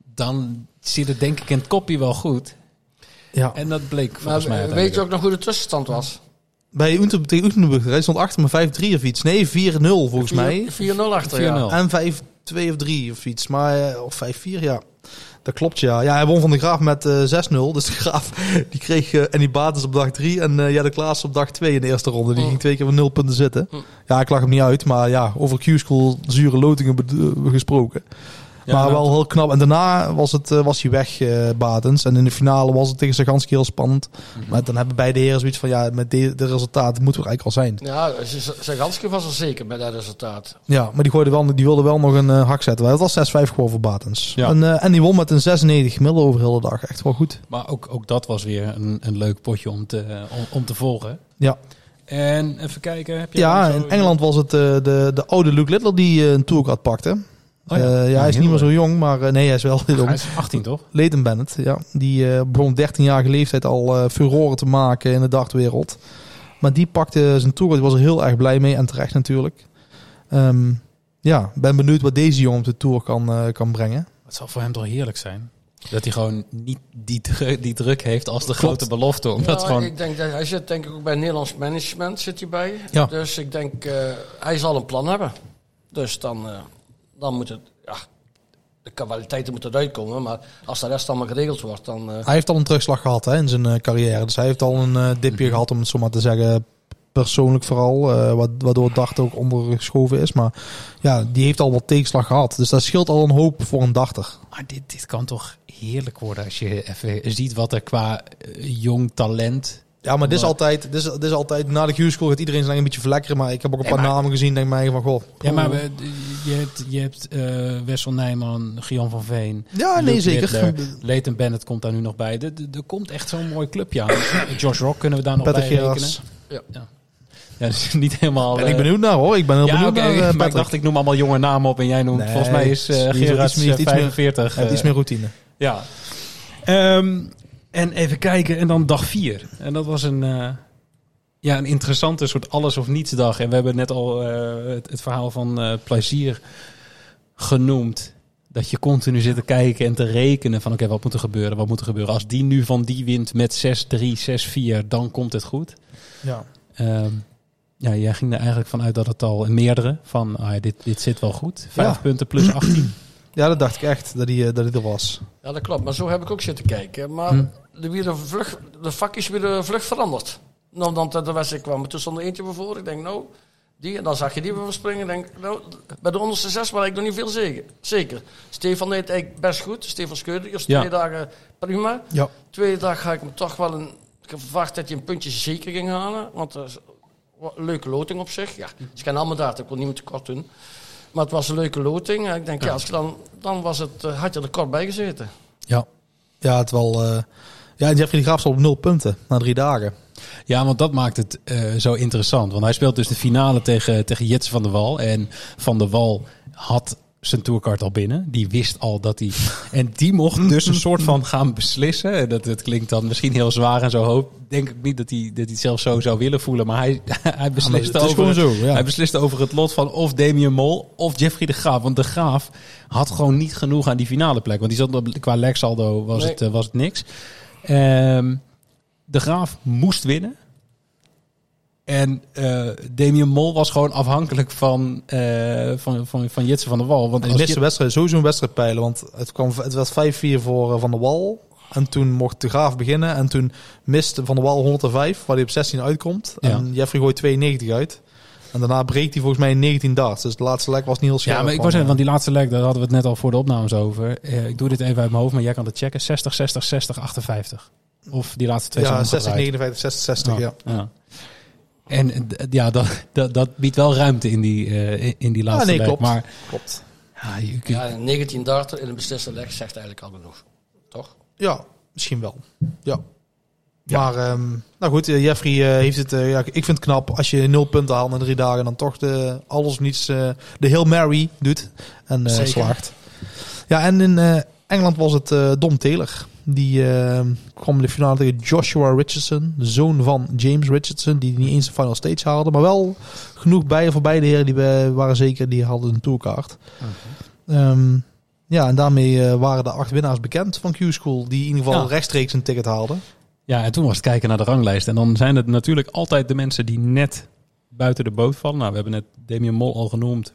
dan zit het denk ik in het kopje wel goed. Ja. En dat bleek Maar volgens mij weet je uiteindelijk ook nog hoe de tussenstand was? Bij Unter, tegen Unterbuchner, hij stond achter met vijf drie of iets. Nee, vier nul volgens mij. vier nul achter, vier ja. nul. En vijf twee of drie of iets. Maar, eh, of vijf vier, ja. Dat klopt, ja. Ja, hij won van de Graaf met eh zes nul. Dus de Graaf die kreeg uh, Annie Bates op dag drie. En uh, ja, de Klaas op dag twee in de eerste ronde. Die Mm. ging twee keer van nul punten zitten. Mm. Ja, ik lag hem niet uit. Maar ja, over Q-School zure lotingen be- uh, gesproken. Ja, maar nou, wel heel knap. En daarna was, het, uh, was hij weg, uh, Batens. En in de finale was het tegen Saganski heel spannend. Mhm. Maar dan hebben beide heren zoiets van... Ja, met de, de resultaten moeten we er eigenlijk al zijn. Ja, Zaganski was er zeker met dat resultaat. Ja, maar die, gooide wel, die wilde wel nog een uh, hak zetten. Het was zes vijf gewoon voor Batens. Ja. En, uh, en die won met een zesennegentig gemiddelde over de hele dag. Echt wel goed. Maar ook, ook dat was weer een, een leuk potje om te, om, om te volgen. Ja, En even kijken. Heb je ja dan zo- in Engeland was het uh, de, de oude Luke Littler die uh, een tourcard pakte. Oh ja. Uh, ja, Ja, hij is heel niet meer zo leuk. jong, maar uh, nee, hij is wel heel Hij jong. is achttien, toch? Leighton Bennett, ja. Die uh, begon dertienjarige leeftijd al uh, furoren te maken in de dartwereld. Maar die pakte zijn tourcard, was er heel erg blij mee en terecht natuurlijk. Um, ja, ben benieuwd wat deze jongen op de tour kan, uh, kan brengen. Het zal voor hem toch heerlijk zijn. Dat hij gewoon niet die, dru- die druk heeft als de Klopt. grote belofte. Omdat Ja, gewoon... ik denk dat hij zit denk ik ook bij Nederlands management zit hij bij. Ja. Dus ik denk uh, hij zal een plan hebben. Dus dan, uh, dan moet het, ja, de kwaliteiten moeten eruit komen. Maar als de rest allemaal geregeld wordt, dan. Uh, Hij heeft al een terugslag gehad hè, in zijn uh, carrière. Dus hij heeft al een uh, dipje Mhm. gehad, om het zo maar te zeggen. Persoonlijk vooral. Uh, wa- waardoor het dart ook ondergeschoven is. Maar ja, die heeft al wat tegenslag gehad. Dus dat scheelt al een hoop voor een darter. Maar dit, dit kan toch heerlijk worden als je even ziet wat er qua eh, jong talent... Ja, maar dit is Maar- altijd, dit is, dit is altijd na de Q-School gaat iedereen zijn een beetje verlekkeren. Maar ik heb ook een Nee, paar maar- namen gezien. Denk mij van, goh. Ja, maar we- je hebt, je hebt eh, Wessel Nijman, Gian van Veen... Ja, nee, Luke zeker. Littler, Leighton Bennett komt daar nu nog bij. Er- er- Er komt echt zo'n mooi clubje aan. Josh Rock kunnen we daar nog Patrick bij rekenen. Geras. ja. Ja, dus niet helemaal... Ben ik eh, benieuwd naar hoor. Ik ben heel ja, benieuwd oké, naar uh, maar ik Patrick. dacht, ik noem allemaal jonge namen op en jij noemt... Nee, volgens mij is uh, die is Gerards iets meer- iets meer- vijfenveertig. Hij heeft iets eh, meer routine. Ja. Ehm, en even kijken. En dan dag vier. En dat was een, uh, ja, een interessante soort alles of niets dag. En we hebben net al uh, het, het verhaal van uh, plezier genoemd. Dat je continu zit te kijken en te rekenen van oké, okay, wat moet er gebeuren? Wat moet er gebeuren? Als die nu van die wint met zes drie, zes vier, dan komt het goed. Ja. Um, ja, jij ging er eigenlijk vanuit dat het al in meerdere van ah, ja, dit, dit zit wel goed. Vijf Ja. punten plus achttien. ja, dat dacht ik echt. Dat hij, uh, dat hij er was. ja, dat klopt. Maar zo heb ik ook zitten kijken. Maar Hm. de, weer de, vlug, de vak is weer de vlucht veranderd. Nou, dan de wedstrijd kwam er toen stond er eentje voor voor. Ik denk, nou, die. En dan zag je die weer springen. Ik denk, nou, bij de onderste zes was ik nog niet veel zeker. zeker. Stefan deed het eigenlijk best goed. Stefan Scheurde, eerst Ja. twee dagen prima. Ja. Tweede dag ga ik me toch wel een... Ik heb verwacht dat hij een puntje zeker ging halen. Want er wa- een leuke loting op zich. Ja, ze kennen allemaal dat, ik wil niemand tekort doen. Maar het was een leuke loting. En ik denk, ja, als je dan, dan was het, uh, had je er kort bij gezeten. Ja, ja het wel. Uh, ja, en Jeffrey de Graaf stond op nul punten na drie dagen. Ja, want dat maakt het uh, zo interessant. Want hij speelt dus de finale tegen, tegen Jitse van der Wal. En Van der Wal had zijn tourkaart al binnen. Die wist al dat hij... En die mocht dus een soort van gaan beslissen. En dat, dat klinkt dan misschien heel zwaar en zo hoop. Denk ik niet dat hij, dat hij het zelf zo zou willen voelen. Maar hij, hij, besliste ja, maar over, zo, ja. hij besliste over het lot van of Damian Mol of Jeffrey de Graaf. Want de Graaf had gewoon niet genoeg aan die finale plek. Want die zat op, qua legsaldo was, Nee. het, uh, was het niks. Um, de Graaf moest winnen. En uh, Damian Mol was gewoon afhankelijk van, uh, van, van, van Jitse van der Wal. Want En als de eerste Jit- wedstrijd, sowieso een wedstrijd peilen. Want het, kwam, het werd vijf vier voor uh, Van der Wal. En toen mocht de Graaf beginnen. En toen miste Van der Wal honderdvijf, waar hij op zestien uitkomt. Ja. En Jeffrey gooit tweeënnegentig uit. En daarna breekt hij volgens mij negentien darts. Dus de laatste lek was niet heel scherp. Ja, maar ik van, wou zeggen, uh, want die laatste leg, daar hadden we het net al voor de opnames over. Uh, ik doe dit even uit mijn hoofd, maar jij kan het checken. zestig, zestig, zestig, achtenvijftig. Of die laatste twee ja, zijn zestig, omgedraaid. negenenvijftig, zestig, zestig, ja. Ja. En uh, ja, dat, dat, dat biedt wel ruimte in die, uh, in- in die laatste nee, leg. klopt. Maar Klopt. ja, je kunt- Ja, negentien darter in een beslissende leg zegt eigenlijk al genoeg. Toch? Ja, misschien wel. Ja. Maar, um, nou goed, uh, Jeffrey uh, heeft het... Uh, ja, ik vind het knap als je nul punten haalt na drie dagen... dan toch de, alles of niets uh, de Hail Mary doet en uh, Zeker. slaagt. Ja, en in uh, Engeland was het uh, Dom Taylor. Die uh, kwam in de finale tegen Joshua Richardson, de zoon van James Richardson... die niet eens de final stage haalde, maar wel genoeg bij voor beide heren... die we, waren zeker, die hadden een tourkaart. Okay. Um, ja, en daarmee uh, waren de acht winnaars bekend van Q-School... die in ieder geval Ja. rechtstreeks een ticket haalden. Ja, en toen was het kijken naar de ranglijst. En dan zijn het natuurlijk altijd de mensen die net buiten de boot vallen. Nou, we hebben net Damian Mol al genoemd.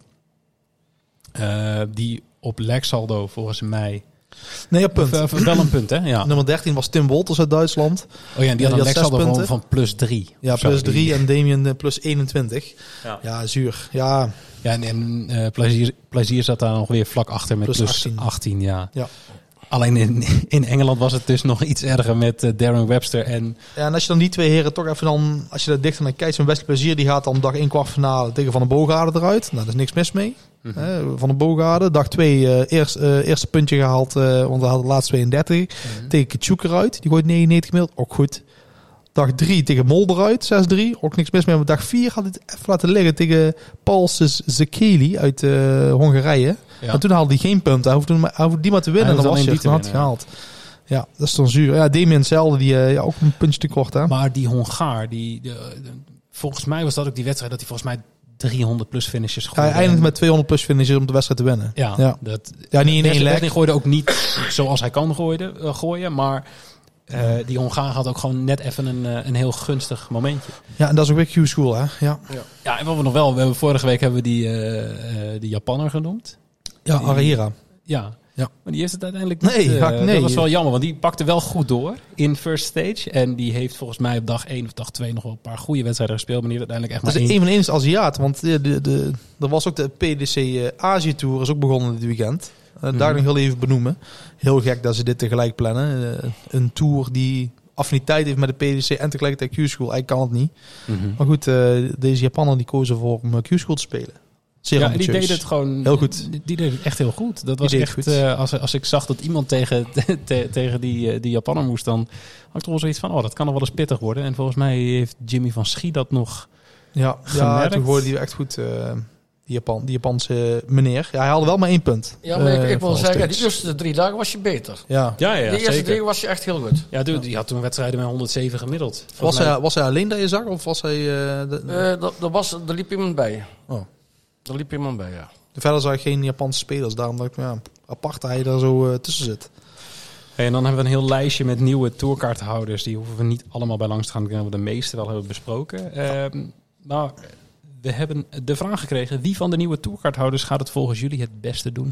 Uh, die op legsaldo volgens mij... Nee, ja, punt. Of, uh, wel een punt, hè? Ja. Nummer dertien was Tim Wolters uit Duitsland. Oh ja, en die Ja, had een die had zes legsaldo van, punten. van plus drie. Ja, of zo. plus Die- drie en Damien uh, plus eenentwintig. Ja. Ja, zuur. Ja, Ja, en, en uh, plezier, plezier zat daar nog weer vlak achter met Plus plus, achttien. achttien. Ja. Ja. Alleen in, in Engeland was het dus nog iets erger met uh, Darren Webster en... ja, en als je dan die twee heren toch even dan... Als je daar dichter naar kijkt, zo'n Wesley Plezier... die gaat dan dag één kwartfinale tegen Van den Boogaarden eruit. Nou, daar is niks mis mee. Mhm. Hè, Van den Boogaarden. Dag twee, uh, eerst, uh, eerste puntje gehaald... Uh, want we hadden de laatste tweeëndertig. Mhm. Tegen Kachuk eruit. Die gooit negenennegentig gemiddeld. Ook goed. Dag drie tegen Mol eruit. zes drie. Ook niks mis mee. Maar dag vier had het even laten liggen tegen Paul Zekeli uit uh, Hongarije. Ja. En toen haalde hij geen punten. Hij hoefde, maar- hij hoefde die maar te winnen. Hij En dan was hoefde hij alleen echt die een te had winnen, gehaald. Ja, dat is dan zuur. Ja, Damien hetzelfde. Die uh, ja, ook een puntje te kort. Hè? Maar die Hongaar, die, de, de- volgens mij was dat ook die wedstrijd dat hij volgens mij driehonderd plus finishes Ja, gooide. hij eindigt met tweehonderd plus finishes om de wedstrijd te winnen. Ja, Ja. Dat, Ja, niet in één Wesley- leg. Wesley gooide ook niet zoals hij kan gooien, uh, gooien maar uh, die Hongaar had ook gewoon net even een, uh, een heel gunstig momentje. Ja, en dat is ook weer Q-School, hè? Ja, Ja, en wat we nog wel, we hebben vorige week hebben we die, uh, uh, die Japanner genoemd. ja Die- Arahira. Ja. Ja. Maar die heeft het uiteindelijk niet. Nee, uh, ja, nee. Dat was wel jammer, want die pakte wel goed door in first stage. En die heeft volgens mij op dag één of dag twee nog wel een paar goede wedstrijden gespeeld. Maar die heeft uiteindelijk echt Dat is maar een één. van de enige Aziaten. Want de, de, de, er was ook de P D C uh, Azië Tour is ook begonnen dit weekend. Uh, Mhm. Daar nog heel even benoemen. Heel gek dat ze dit tegelijk plannen. Uh, een tour die affiniteit heeft met de P D C en tegelijkertijd Q-School. Eigenlijk kan het niet. Mhm. Maar goed, uh, deze Japaner die kozen voor om uh, Q-School te spelen. Zeer Ja, en die ambitieus. deed het gewoon Heel goed. Die, die deed het echt heel goed. Dat was deed echt, goed. uh, als, als ik zag dat iemand tegen, te, tegen die, uh, die Japaner moest, dan had ik toch wel zoiets van, oh, dat kan nog wel eens pittig worden. En volgens mij heeft Jimmy van Schie dat nog. Ja, ja gemerkt. toen hoorde hij echt goed. Uh, die, Japan, die Japanse meneer. Ja, hij haalde wel maar één punt. Ja, maar ik, Uh, ik wil voor zeggen, steeds. die eerste drie dagen was je beter. Ja. Ja, ja, de eerste drie was je echt heel goed. Ja, dude, die had toen wedstrijden met honderdzeven gemiddeld. Was Volgens mij- hij, was hij alleen dat je zag? Of was hij... Uh, de, Eh, daar- daar was- daar liep iemand bij. Oh. Daar liep iemand bij, ja. Verder zag ik geen Japanse spelers. Daarom dacht ik, ja, apart dat hij daar zo uh, tussen zit. Hey, en dan hebben we een heel lijstje met nieuwe tourkaarthouders. Die hoeven we niet allemaal bij langs te gaan. Ik denk dat we de meeste wel hebben besproken. Ehm, maar we hebben de vraag gekregen: wie van de nieuwe tourkaarthouders gaat het volgens jullie het beste doen?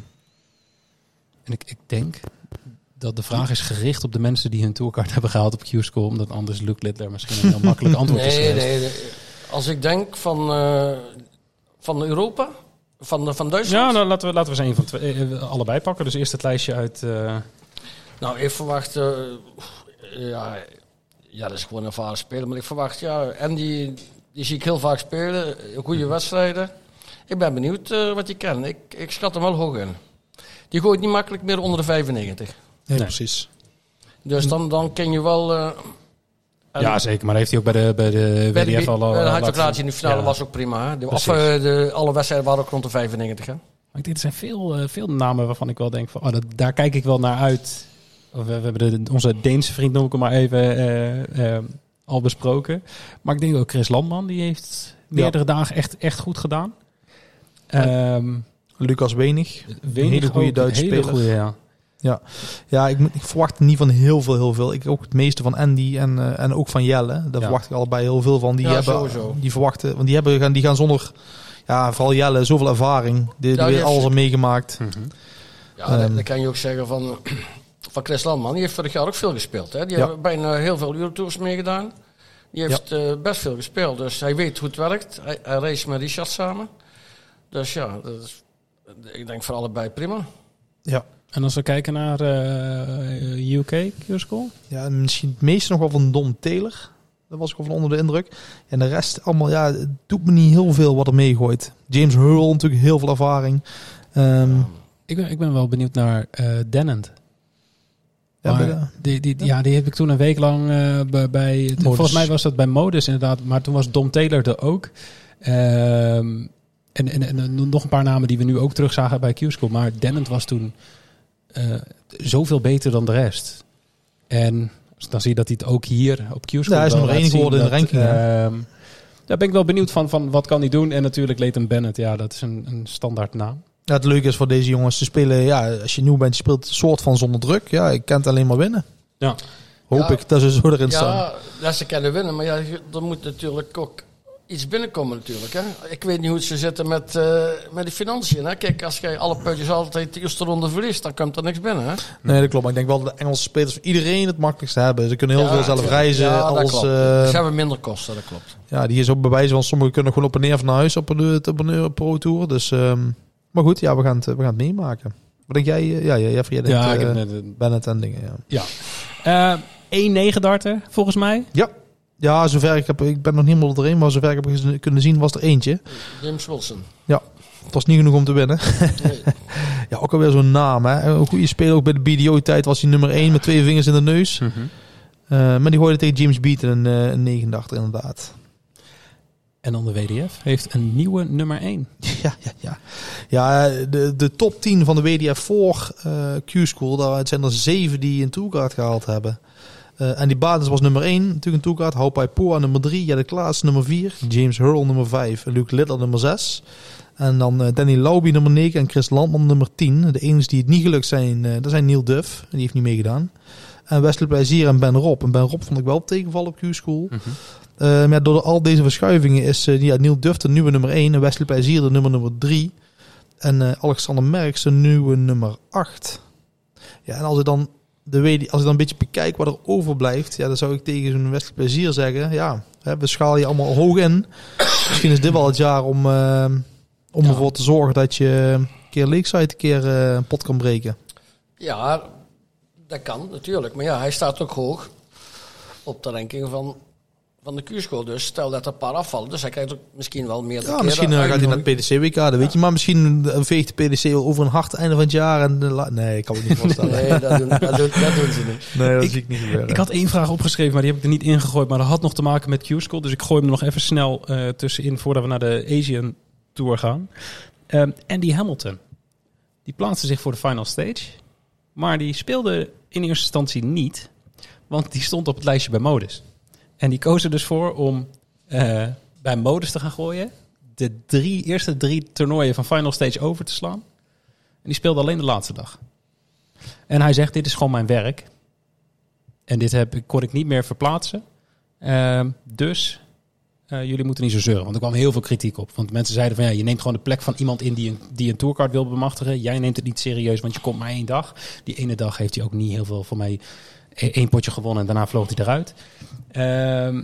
En ik, ik denk dat de vraag is gericht op de mensen die hun tourkaart hebben gehaald op Q-School. Omdat anders Luc Littler misschien een heel makkelijk antwoord is. Nee, geweest. nee, nee. Als ik denk van, eh, van Europa, van, van Duitsland. Ja, nou, laten we, laten we eens één van twee, eh, allebei pakken. Dus eerst het lijstje uit. eh, Nou, ik verwacht... eh, ja, ja, dat is gewoon een ervaren speler. Maar ik verwacht, ja, Andy die zie ik heel vaak spelen. Goede wedstrijden. Ik ben benieuwd uh, wat je kan. Ik, ik schat hem wel hoog in. Die gooit niet makkelijk meer onder de vijfennegentig. Nee, Nee. precies. Dus dan, dan ken je wel... Uh, Ja, zeker. Maar heeft hij ook bij de, bij de bij W D de, F al... bij de laten Hartog zien. in de finale Ja. was ook prima. Hè? De, of, Precies. uh, de, alle wedstrijden waren ook rond de vijfennegentig. Hè? Maar ik denk, er zijn veel, uh, veel namen waarvan ik wel denk van... Oh, dat, daar kijk ik wel naar uit. We, we hebben de, onze Deense vriend, noem ik hem maar even, uh, uh, al besproken. Maar ik denk ook Chris Landman, die heeft meerdere dagen echt, echt goed gedaan. Um, Lucas Wenig. Wenig hele goede ook, Duitse hele speler. goede, ja. Ja, ja ik, ik verwacht niet van heel veel, heel veel. Ik ook het meeste van Andy en, uh, en ook van Jelle. Daar Ja. verwacht ik allebei heel veel van. Die Ja, hebben, sowieso. die verwachten, want die hebben gaan, die gaan zonder, ja, vooral Jelle, zoveel ervaring. Die, die Ja, die heeft heeft- alles al meegemaakt. Mm-hmm. Ja, dan, Ehm. dan kan je ook zeggen van, van Chris Landman. Die heeft vorig jaar ook veel gespeeld. Hè? Die Ja. heeft bijna heel veel Eurotours meegedaan. Die heeft eh, best veel gespeeld. Dus hij weet hoe het werkt. Hij, hij race met Richard samen. Dus ja, dat is, ik denk voor allebei prima. Ja. En als we kijken naar uh, U K, Q-School? Ja, en misschien het meeste nog wel van Dom Taylor. Daar was ik wel van onder de indruk. En de rest allemaal, ja, het doet me niet heel veel wat er meegooit. James Hurl natuurlijk heel veel ervaring. Ehm Ik ben, ik ben wel benieuwd naar uh, Dennant. ja, Maar bij de- die, die, ja, die heb ik toen een week lang uh, bij... bij Modus. volgens mij was dat bij Modus inderdaad. Maar toen was Dom Taylor er ook. Um, en, en, en nog een paar namen die we nu ook terugzagen bij Q-School. Maar Dennant was toen uh, zoveel beter dan de rest. En dan zie je dat hij het ook hier op Q-School Ja, hij is wel nummer laat één geworden zien in de ranking, hè? Um, daar ben ik wel benieuwd van, van wat kan hij doen. En natuurlijk Leighton Bennett. Ja, dat is een, een standaard naam. Ja, het leuke is voor deze jongens, ze spelen, ja, als je nieuw bent, je speelt een soort van zonder druk. Ja, ik kan het alleen maar winnen. Ja. Hoop Ja. ik dat ze zo erin staan. Ja, dat ze kunnen winnen. Maar ja, er moet natuurlijk ook iets binnenkomen natuurlijk. Hè? Ik weet niet hoe het ze zitten met, uh, met de financiën. Hè? Kijk, als jij alle putjes altijd de eerste ronde verliest, dan komt er niks binnen. Hè? Nee, dat klopt. Maar ik denk wel dat de Engelse spelers voor iedereen het makkelijkste hebben. Ze kunnen heel Ja, veel zelf tuurlijk. reizen. Ja, dat als, klopt. uh, Ze hebben minder kosten, dat klopt. ja, die is ook bewijzen van sommigen kunnen gewoon op en neer van naar huis op een, op een Pro Tour. Dus, um, maar goed, ja, we gaan het, we gaan het meemaken. Wat denk jij? Uh, ja, ja, ja, jij denkt, Ja, ik uh, heb net een- Bennett en dingen, ja. Ja. Uh, één negen darter, volgens mij. Ja. Ja, zover ik heb, ik ben nog niet helemaal erin, maar zover ik heb gez- kunnen zien was er eentje. James Wilson. Het was niet genoeg om te winnen. Nee. Ja, ook alweer zo'n naam, hè. Een goede speler, ook bij de B D O-tijd was hij nummer één met twee vingers in de neus. Mm-hmm. Uh, maar die gooide tegen James Beaton een, uh, een negenendachter inderdaad. En dan de W D F heeft een nieuwe nummer één. Ja, ja, ja. Ja, de, de top tien van de W D F voor uh, Q-School, daar zijn er zeven die een tourcard gehaald hebben. Uh, en die basis was nummer één, natuurlijk een tourcard. Haupai Poa nummer drie, Jelle Klaas nummer vier, James Hurl nummer vijf, Luke Littler nummer zes. En dan uh, Danny Lauby nummer negen en Chris Landman nummer tien. De enige die het niet gelukt zijn, uh, dat zijn Neil Duff. En die heeft niet meegedaan. En Wesley Plezier en Ben Rob. En Ben Rob vond ik wel op tegenvallen op Q-School. Mm-hmm. Uh, maar door al deze verschuivingen is uh, ja, Neil Duff de nieuwe nummer één. En Wesley Plezier de nummer nummer drie. En uh, Alexander Merks de nieuwe nummer acht. Ja, en als ik dan de W D, als ik dan een beetje bekijk wat er overblijft, ja, dan zou ik tegen zo'n Wesley Plezier zeggen, ja, hè, we schalen je allemaal hoog in. Misschien is dit wel het jaar om, uh, om Ja. ervoor te zorgen dat je een keer Lakeside een keer uh, een pot kan breken. Ja, dat kan natuurlijk. Maar ja, hij staat ook hoog op de ranking van, van de Q-school. Dus stel dat er een paar afvallen. Dus hij krijgt ook misschien wel meer. Ja, misschien uh, gaat hij naar het P D C W K, dat weet je. Maar misschien uh, veegt de P D C over een hard einde van het jaar. En de la- nee, ik kan het niet voorstellen. nee, Nee, dat doen, dat, doen, dat doen ze niet. dat Ik- zie ik niet gebeuren. Ik had één vraag opgeschreven, maar die heb ik er niet ingegooid. Maar dat had nog te maken met Q-School. Dus ik gooi hem er nog even snel uh, tussenin voordat we naar de Asian Tour gaan. Um, Andy Hamilton. Die plaatste zich voor de final stage. Maar die speelde in eerste instantie niet. Want die stond op het lijstje bij Modus. En die koos er dus voor om uh, bij Modus te gaan gooien. De drie, eerste drie toernooien van final stage over te slaan. En die speelde alleen de laatste dag. En hij zegt, dit is gewoon mijn werk. En dit heb, kon ik niet meer verplaatsen. Uh, dus uh, jullie moeten niet zo zeuren. Want er kwam heel veel kritiek op. Want mensen zeiden van ja, je neemt gewoon de plek van iemand in die een, die een tourcard wil bemachtigen. Jij neemt het niet serieus, want je komt maar één dag. Die ene dag heeft hij ook niet heel veel voor mij één potje gewonnen en daarna vloog hij eruit. Uh,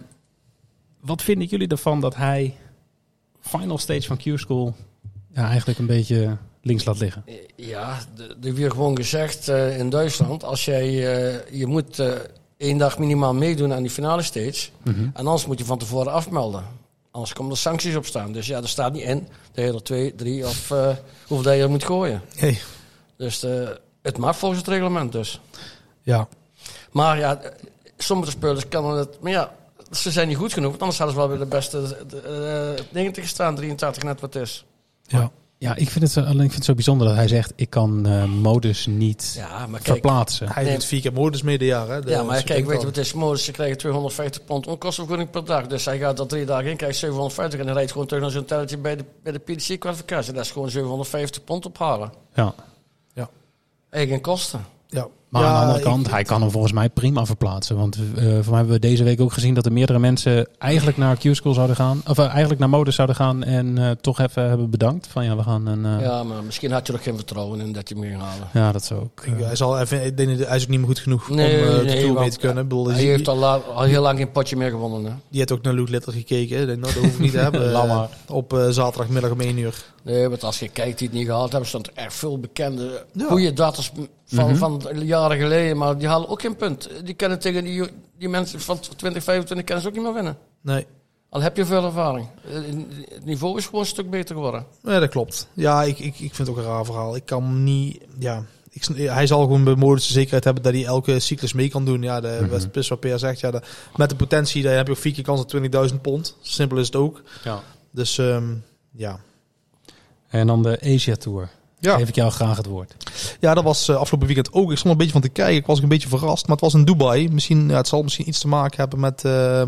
wat vinden jullie ervan dat hij final stage van Q-School ja, eigenlijk een beetje links laat liggen? Ja, er weer gewoon gezegd uh, in Duitsland. Als jij, uh, je moet uh, één dag minimaal meedoen aan die finale stage. Mm-hmm. En anders moet je van tevoren afmelden. Anders komen er sancties op staan. Dus ja, er staat niet in dat je er twee, drie of uh, hoeveel dat je er moet gooien. Hey. Dus uh, het mag volgens het reglement dus. Ja. Maar ja, sommige spelers kunnen het... Maar ja, ze zijn niet goed genoeg. Want anders hadden ze wel weer de beste uh, negentig gestaan. drieëntachtig net wat is. Ja. Ja, ik vind, het, alleen, ik vind het zo bijzonder dat hij zegt... ik kan uh, modus niet Ja, maar kijk, verplaatsen. Hij Nee. doet vier keer modus mee de jaar. Hè? De- ja, maar dus kijk, ik weet je denk wat het is? Modus, ze krijgen tweehonderdvijftig pond onkostenvergoeding per dag. Dus hij gaat er drie dagen in, krijgt zevenhonderdvijftig. En hij rijdt gewoon terug naar zo'n telletje bij de, bij de P D C-kwalificatie. Dat is gewoon zevenhonderdvijftig pond ophalen. Ja. Eigen kosten. Ja. Maar Ja, aan de andere ik- kant, hij kan hem volgens mij prima verplaatsen. Want uh, voor mij hebben we deze week ook gezien dat er meerdere mensen eigenlijk naar Q-School zouden gaan. Of uh, eigenlijk naar modus zouden gaan en uh, toch even hebben bedankt. Van ja, we gaan een... Uh, ja. Ja, maar misschien had je nog geen vertrouwen in dat je hem ging halen. dat zou ook... Ik- uh, hij, zal even, ik denk dat hij is ook niet meer goed genoeg Nee, om uh, nee, de Tour mee want te kunnen. Ik bedoel, Hij die, heeft al, la- al heel lang geen potje meer gewonnen. Hè? die heeft ook naar Luke Litter gekeken. Ik denk, nou, dat hoef ik niet te hebben. Laat uh, maar. op uh, zaterdagmiddag om één uur. Nee, want als je kijkt die het niet gehaald hebben, stond er echt veel bekende, Ja. goede datas van, Mhm. van jaren geleden. Maar die halen ook geen punt. Die kennen tegen die, die mensen van twintig, vijfentwintig kennen ze ook niet meer winnen. Nee. Al heb je veel ervaring. Het niveau is gewoon een stuk beter geworden. Ja, dat klopt. Ja, ik, ik, ik vind het ook een raar verhaal. Ik kan niet... Ja, ik, hij zal gewoon bij modus de zekerheid hebben dat hij elke cyclus mee kan doen. Ja, de Mhm. West Pis wat Peer zegt. Ja, de, met de potentie daar heb je ook vier keer kans op twintigduizend pond. Simpel is het ook. ja. Dus um, ja. En dan de Asia Tour. Ja. Geef ik jou graag het woord. Ja, dat was uh, afgelopen weekend ook. Ik stond er een beetje van te kijken. Ik was ook een beetje verrast. Maar het was in Dubai. Misschien, ja, het zal misschien iets te maken hebben met... Uh,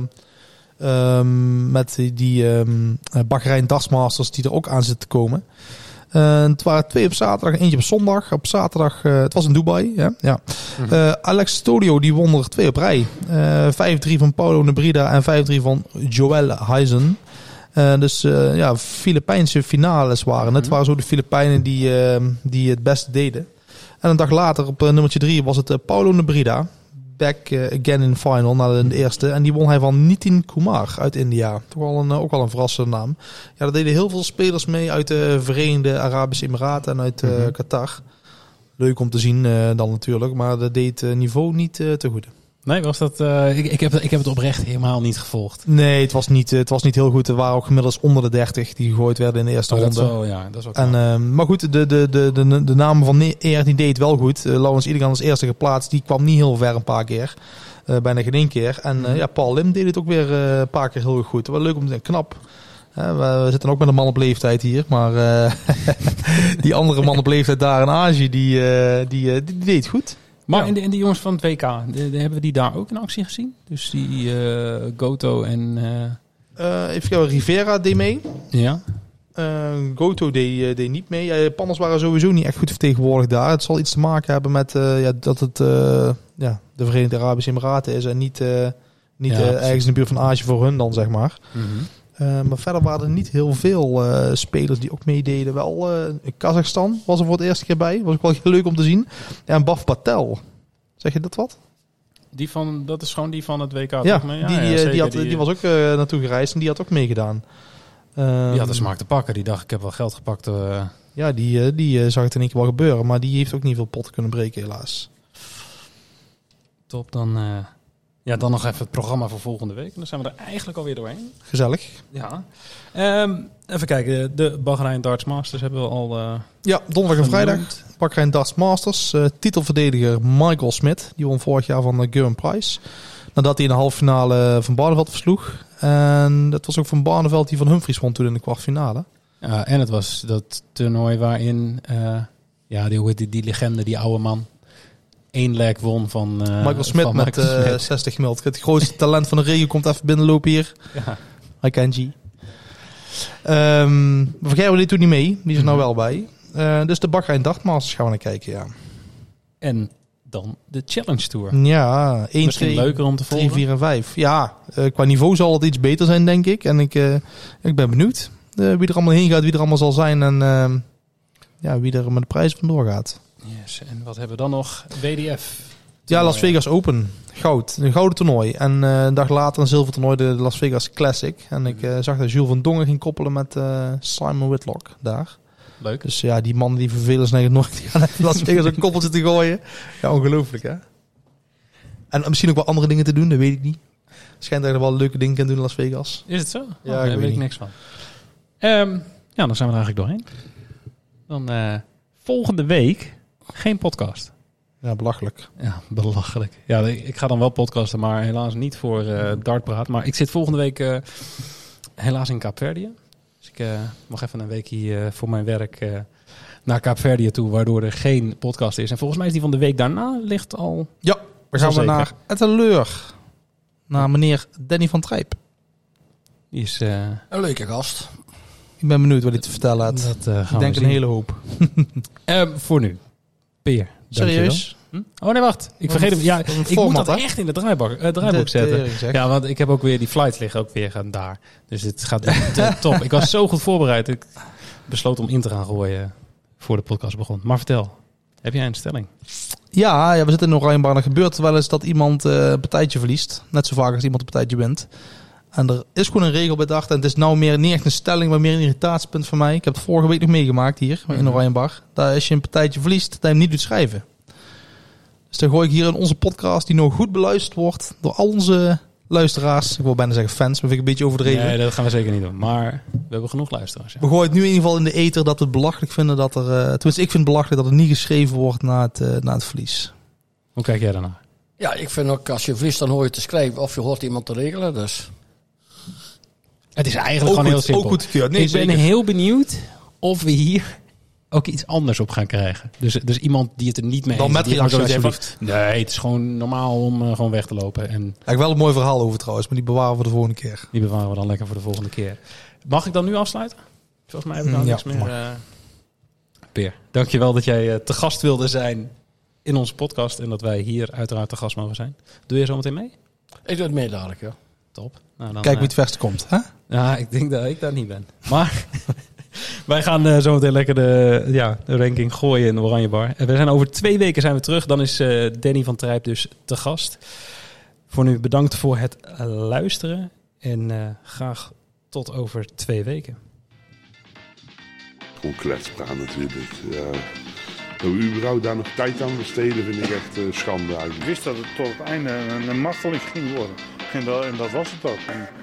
um, met die um, Bahrein Dastmasters die er ook aan zitten te komen. Uh, het waren twee op zaterdag, eentje op zondag. Op zaterdag, uh, het was in Dubai. Ja, ja. Mhm. Uh, Alex Stodio die won er twee op rij. Uh, vijf drie van Paulo Nebrida en vijf drie van Joel Huizen. Uh, dus uh, ja, Filipijnse finales waren het. Mhm. Het waren zo de Filipijnen die, uh, die het beste deden. En een dag later op uh, nummertje drie was het uh, Paulo Nebrida. Back uh, again in final, na de, de eerste. En die won hij van Nitin Kumar uit India. Toch wel een, uh, ook wel een verrassende naam. Ja, daar deden heel veel spelers mee uit de Verenigde Arabische Emiraten en uit uh, Mhm. Qatar. Leuk om te zien uh, dan natuurlijk. Maar dat deed het uh, niveau niet uh, te goed. Nee, was dat... Uh, ik, ik, heb, ik heb het oprecht helemaal niet gevolgd. Nee, het was niet, het was niet heel goed. Er waren ook gemiddeld onder de dertig die gegooid werden in de eerste Oh, dat ronde. is wel, ja, dat is ook En, wel. uh, maar goed, de, de, de, de, de namen van Eer die deed het wel goed. Uh, Laurens Idegan als eerste geplaatst. Die kwam niet heel ver een paar keer. Uh, bijna geen één keer. En uh, ja, Paul Lim deed het ook weer uh, een paar keer heel goed. Wel leuk om te zien. Knap. Uh, we, we zitten ook met een man op leeftijd hier. Maar uh, die andere man op leeftijd daar in Azië, die, uh, die, uh, die, die deed het goed. Maar ja. in, de, in de jongens van het W K, de, de, hebben we die daar ook in actie gezien? Dus die uh, Goto en... Uh, Uh, even kijken, Rivera deed mee. ja? Uh, Goto deed, uh, deed niet mee. Uh, Japanners waren sowieso niet echt goed vertegenwoordigd daar. Het zal iets te maken hebben met uh, ja, dat het uh, ja, de Verenigde Arabische Emiraten is en niet, uh, niet Ja, uh, precies. ergens in de buurt van Azië voor hun dan, zeg maar. Mm-hmm. Uh, maar verder waren er niet heel veel uh, spelers die ook meededen. Wel, uh, Kazachstan was er voor het eerste keer bij. Was ook wel heel leuk om te zien. Ja, en Baf Patel. Zeg je dat wat? Die van, dat is gewoon die van het W K. Ja, toch? Maar die, ja, uh, zeker, die, had, die was ook uh, naartoe gereisd en die had ook meegedaan. Um, die had de smaak te pakken. Die dacht, ik heb wel geld gepakt. Uh, Ja, die, uh, die uh, zag het in één keer wel gebeuren. Maar die heeft ook niet veel potten kunnen breken, helaas. top, dan... Uh, ja, dan nog even het programma voor volgende week. En dan zijn we er eigenlijk alweer doorheen. Gezellig. Ja. Um, even kijken. De Bahrein Darts Masters hebben we al... Uh, Ja, donderdag en vrijdag. genoemd. Bahrein Darts Masters. Uh, titelverdediger Michael Smith. Die won vorig jaar van uh, Gurren Price. Nadat hij in de halve finale Van Barneveld versloeg. En dat was ook Van Barneveld die van Humphries won toen in de kwartfinale. Ja, en het was dat toernooi waarin... Uh, ja, die, hoe heet die, die legende, die oude man... één leg won van... Uh, Michael Smith van met Michael uh, Smith. zestig gemiddeld. Het grootste talent van de regio komt even binnenlopen hier. Ja. Hi Kenji. Um, Vergeer dit toen niet mee. Die is er nou wel bij. Uh, dus de Bahrein Darts Masters gaan we naar kijken, ja. En dan de Challenge Tour. Ja, één, Misschien twee, leuker om te volgen. drie, vier en vijf. Ja, uh, qua niveau zal het iets beter zijn, denk ik. En ik, uh, ik ben benieuwd uh, wie er allemaal heen gaat, wie er allemaal zal zijn. En uh, ja, wie er met de prijs vandoor gaat. Yes, en wat hebben we dan nog? W D F. Ja, Las Vegas Open. Goud. Een gouden toernooi. En uh, een dag later een zilver toernooi, de Las Vegas Classic. En ik uh, zag dat Jules van Dongen ging koppelen met uh, Simon Whitlock daar. Leuk. Dus ja, die mannen die vervelen zich nooit. Die gaan naar Las Vegas een koppeltje te gooien. Ja, ongelooflijk hè. En misschien ook wel andere dingen te doen, dat weet ik niet. Schijnt dat je wel leuke dingen kan doen in Las Vegas. Is het zo? Ja, Oh, ik daar weet weet ik niet. niks van. Ehm, ja, dan zijn we er eigenlijk doorheen. Dan eh, volgende week geen podcast. Ja, belachelijk. Ja, belachelijk. Ja, ik, ik ga dan wel podcasten, maar helaas niet voor eh Dartpraat. Maar ik zit volgende week eh, helaas in Kaapverdië. Dus ik eh, mag even een weekje eh, voor mijn werk eh, naar Kaapverdië toe, waardoor er geen podcast is. En volgens mij is die van de week daarna ligt al... Ja, we gaan we zeker. naar Etteleur. Naar meneer Danny van Trijp. Die is... eh, Een leuke gast. Ik ben benieuwd wat hij te vertellen had. dat eh, gaan Ik we denk zien. een hele hoop. Ehm, voor nu. Peer. Serieus? Hm? Oh nee, wacht. Ik vergeet hem. Ja, Wat een ik format, moet dat hè? echt in de draaiboek, eh, draaiboek De zetten. tering, zeg. Ja, want ik heb ook weer die flights liggen ook weer gaan daar. Dus het gaat te top. Ik was zo goed voorbereid. Ik besloot om in te gaan gooien voor de podcast begon. Maar vertel, heb jij een stelling? Ja, ja, we zitten in een Oranjebar. Er gebeurt wel eens dat iemand eh, een partijtje verliest. Net zo vaak als iemand een partijtje wint. En er is gewoon een regel bedacht. En het is nou meer niet echt een stelling, maar meer een irritatiepunt voor mij. Ik heb het vorige week nog meegemaakt hier in Oranjebar. Dat als je een partijtje verliest, dat je hem niet doet schrijven. Dus dan gooi ik hier in onze podcast, die nog goed beluisterd wordt door al onze luisteraars. Ik wil bijna zeggen fans, maar vind ik een beetje overdreven. Nee, dat gaan we zeker niet doen. Maar we hebben genoeg luisteraars. Ja. We gooien het nu in ieder geval in de ether dat we het belachelijk vinden dat er... Uh, tenminste, ik vind het belachelijk dat er niet geschreven wordt na het, uh, na het verlies. Hoe kijk jij daarnaar? Ja, ik vind ook als je verliest, dan hoor je te schrijven of je hoort iemand te regelen. Dus Het is eigenlijk Ook gewoon heel goed, simpel. ook goed gekeurd. Nee, ik ben zeker. heel benieuwd of we hier ook iets anders op gaan krijgen. Dus, dus iemand die het er niet mee Dan eens met die gewoon reactie, zoiets heeft van, nee, het is gewoon normaal om uh, gewoon weg te lopen. En Ik heb wel een mooi verhaal over trouwens, maar die bewaren we voor de volgende keer. die bewaren we dan lekker voor de volgende keer. Mag ik dan nu afsluiten? Volgens mij heb ik dan Ja, niks meer. mag. Uh... Peer, dankjewel dat jij uh, te gast wilde zijn in onze podcast. En dat wij hier uiteraard te gast mogen zijn. Doe je zo meteen mee? ik doe het mee dadelijk, ja. Top. Nou, dan, Kijk uh, wie het verste komt. Hè? Ja, ik denk dat ik daar niet ben. Maar wij gaan uh, zo meteen lekker de, ja, de ranking gooien in de Oranje Bar. En we zijn over twee weken zijn we terug. Dan is uh, Danny van Trijp dus te gast. Voor nu bedankt voor het uh, luisteren. En uh, graag tot over twee weken. Gewoon kletspraat natuurlijk. Ja. Dat we überhaupt daar nog tijd aan besteden vind ik echt uh, schande eigenlijk. Ik wist dat het tot het einde een, een marteling ging worden. En dat, en dat was het ook. En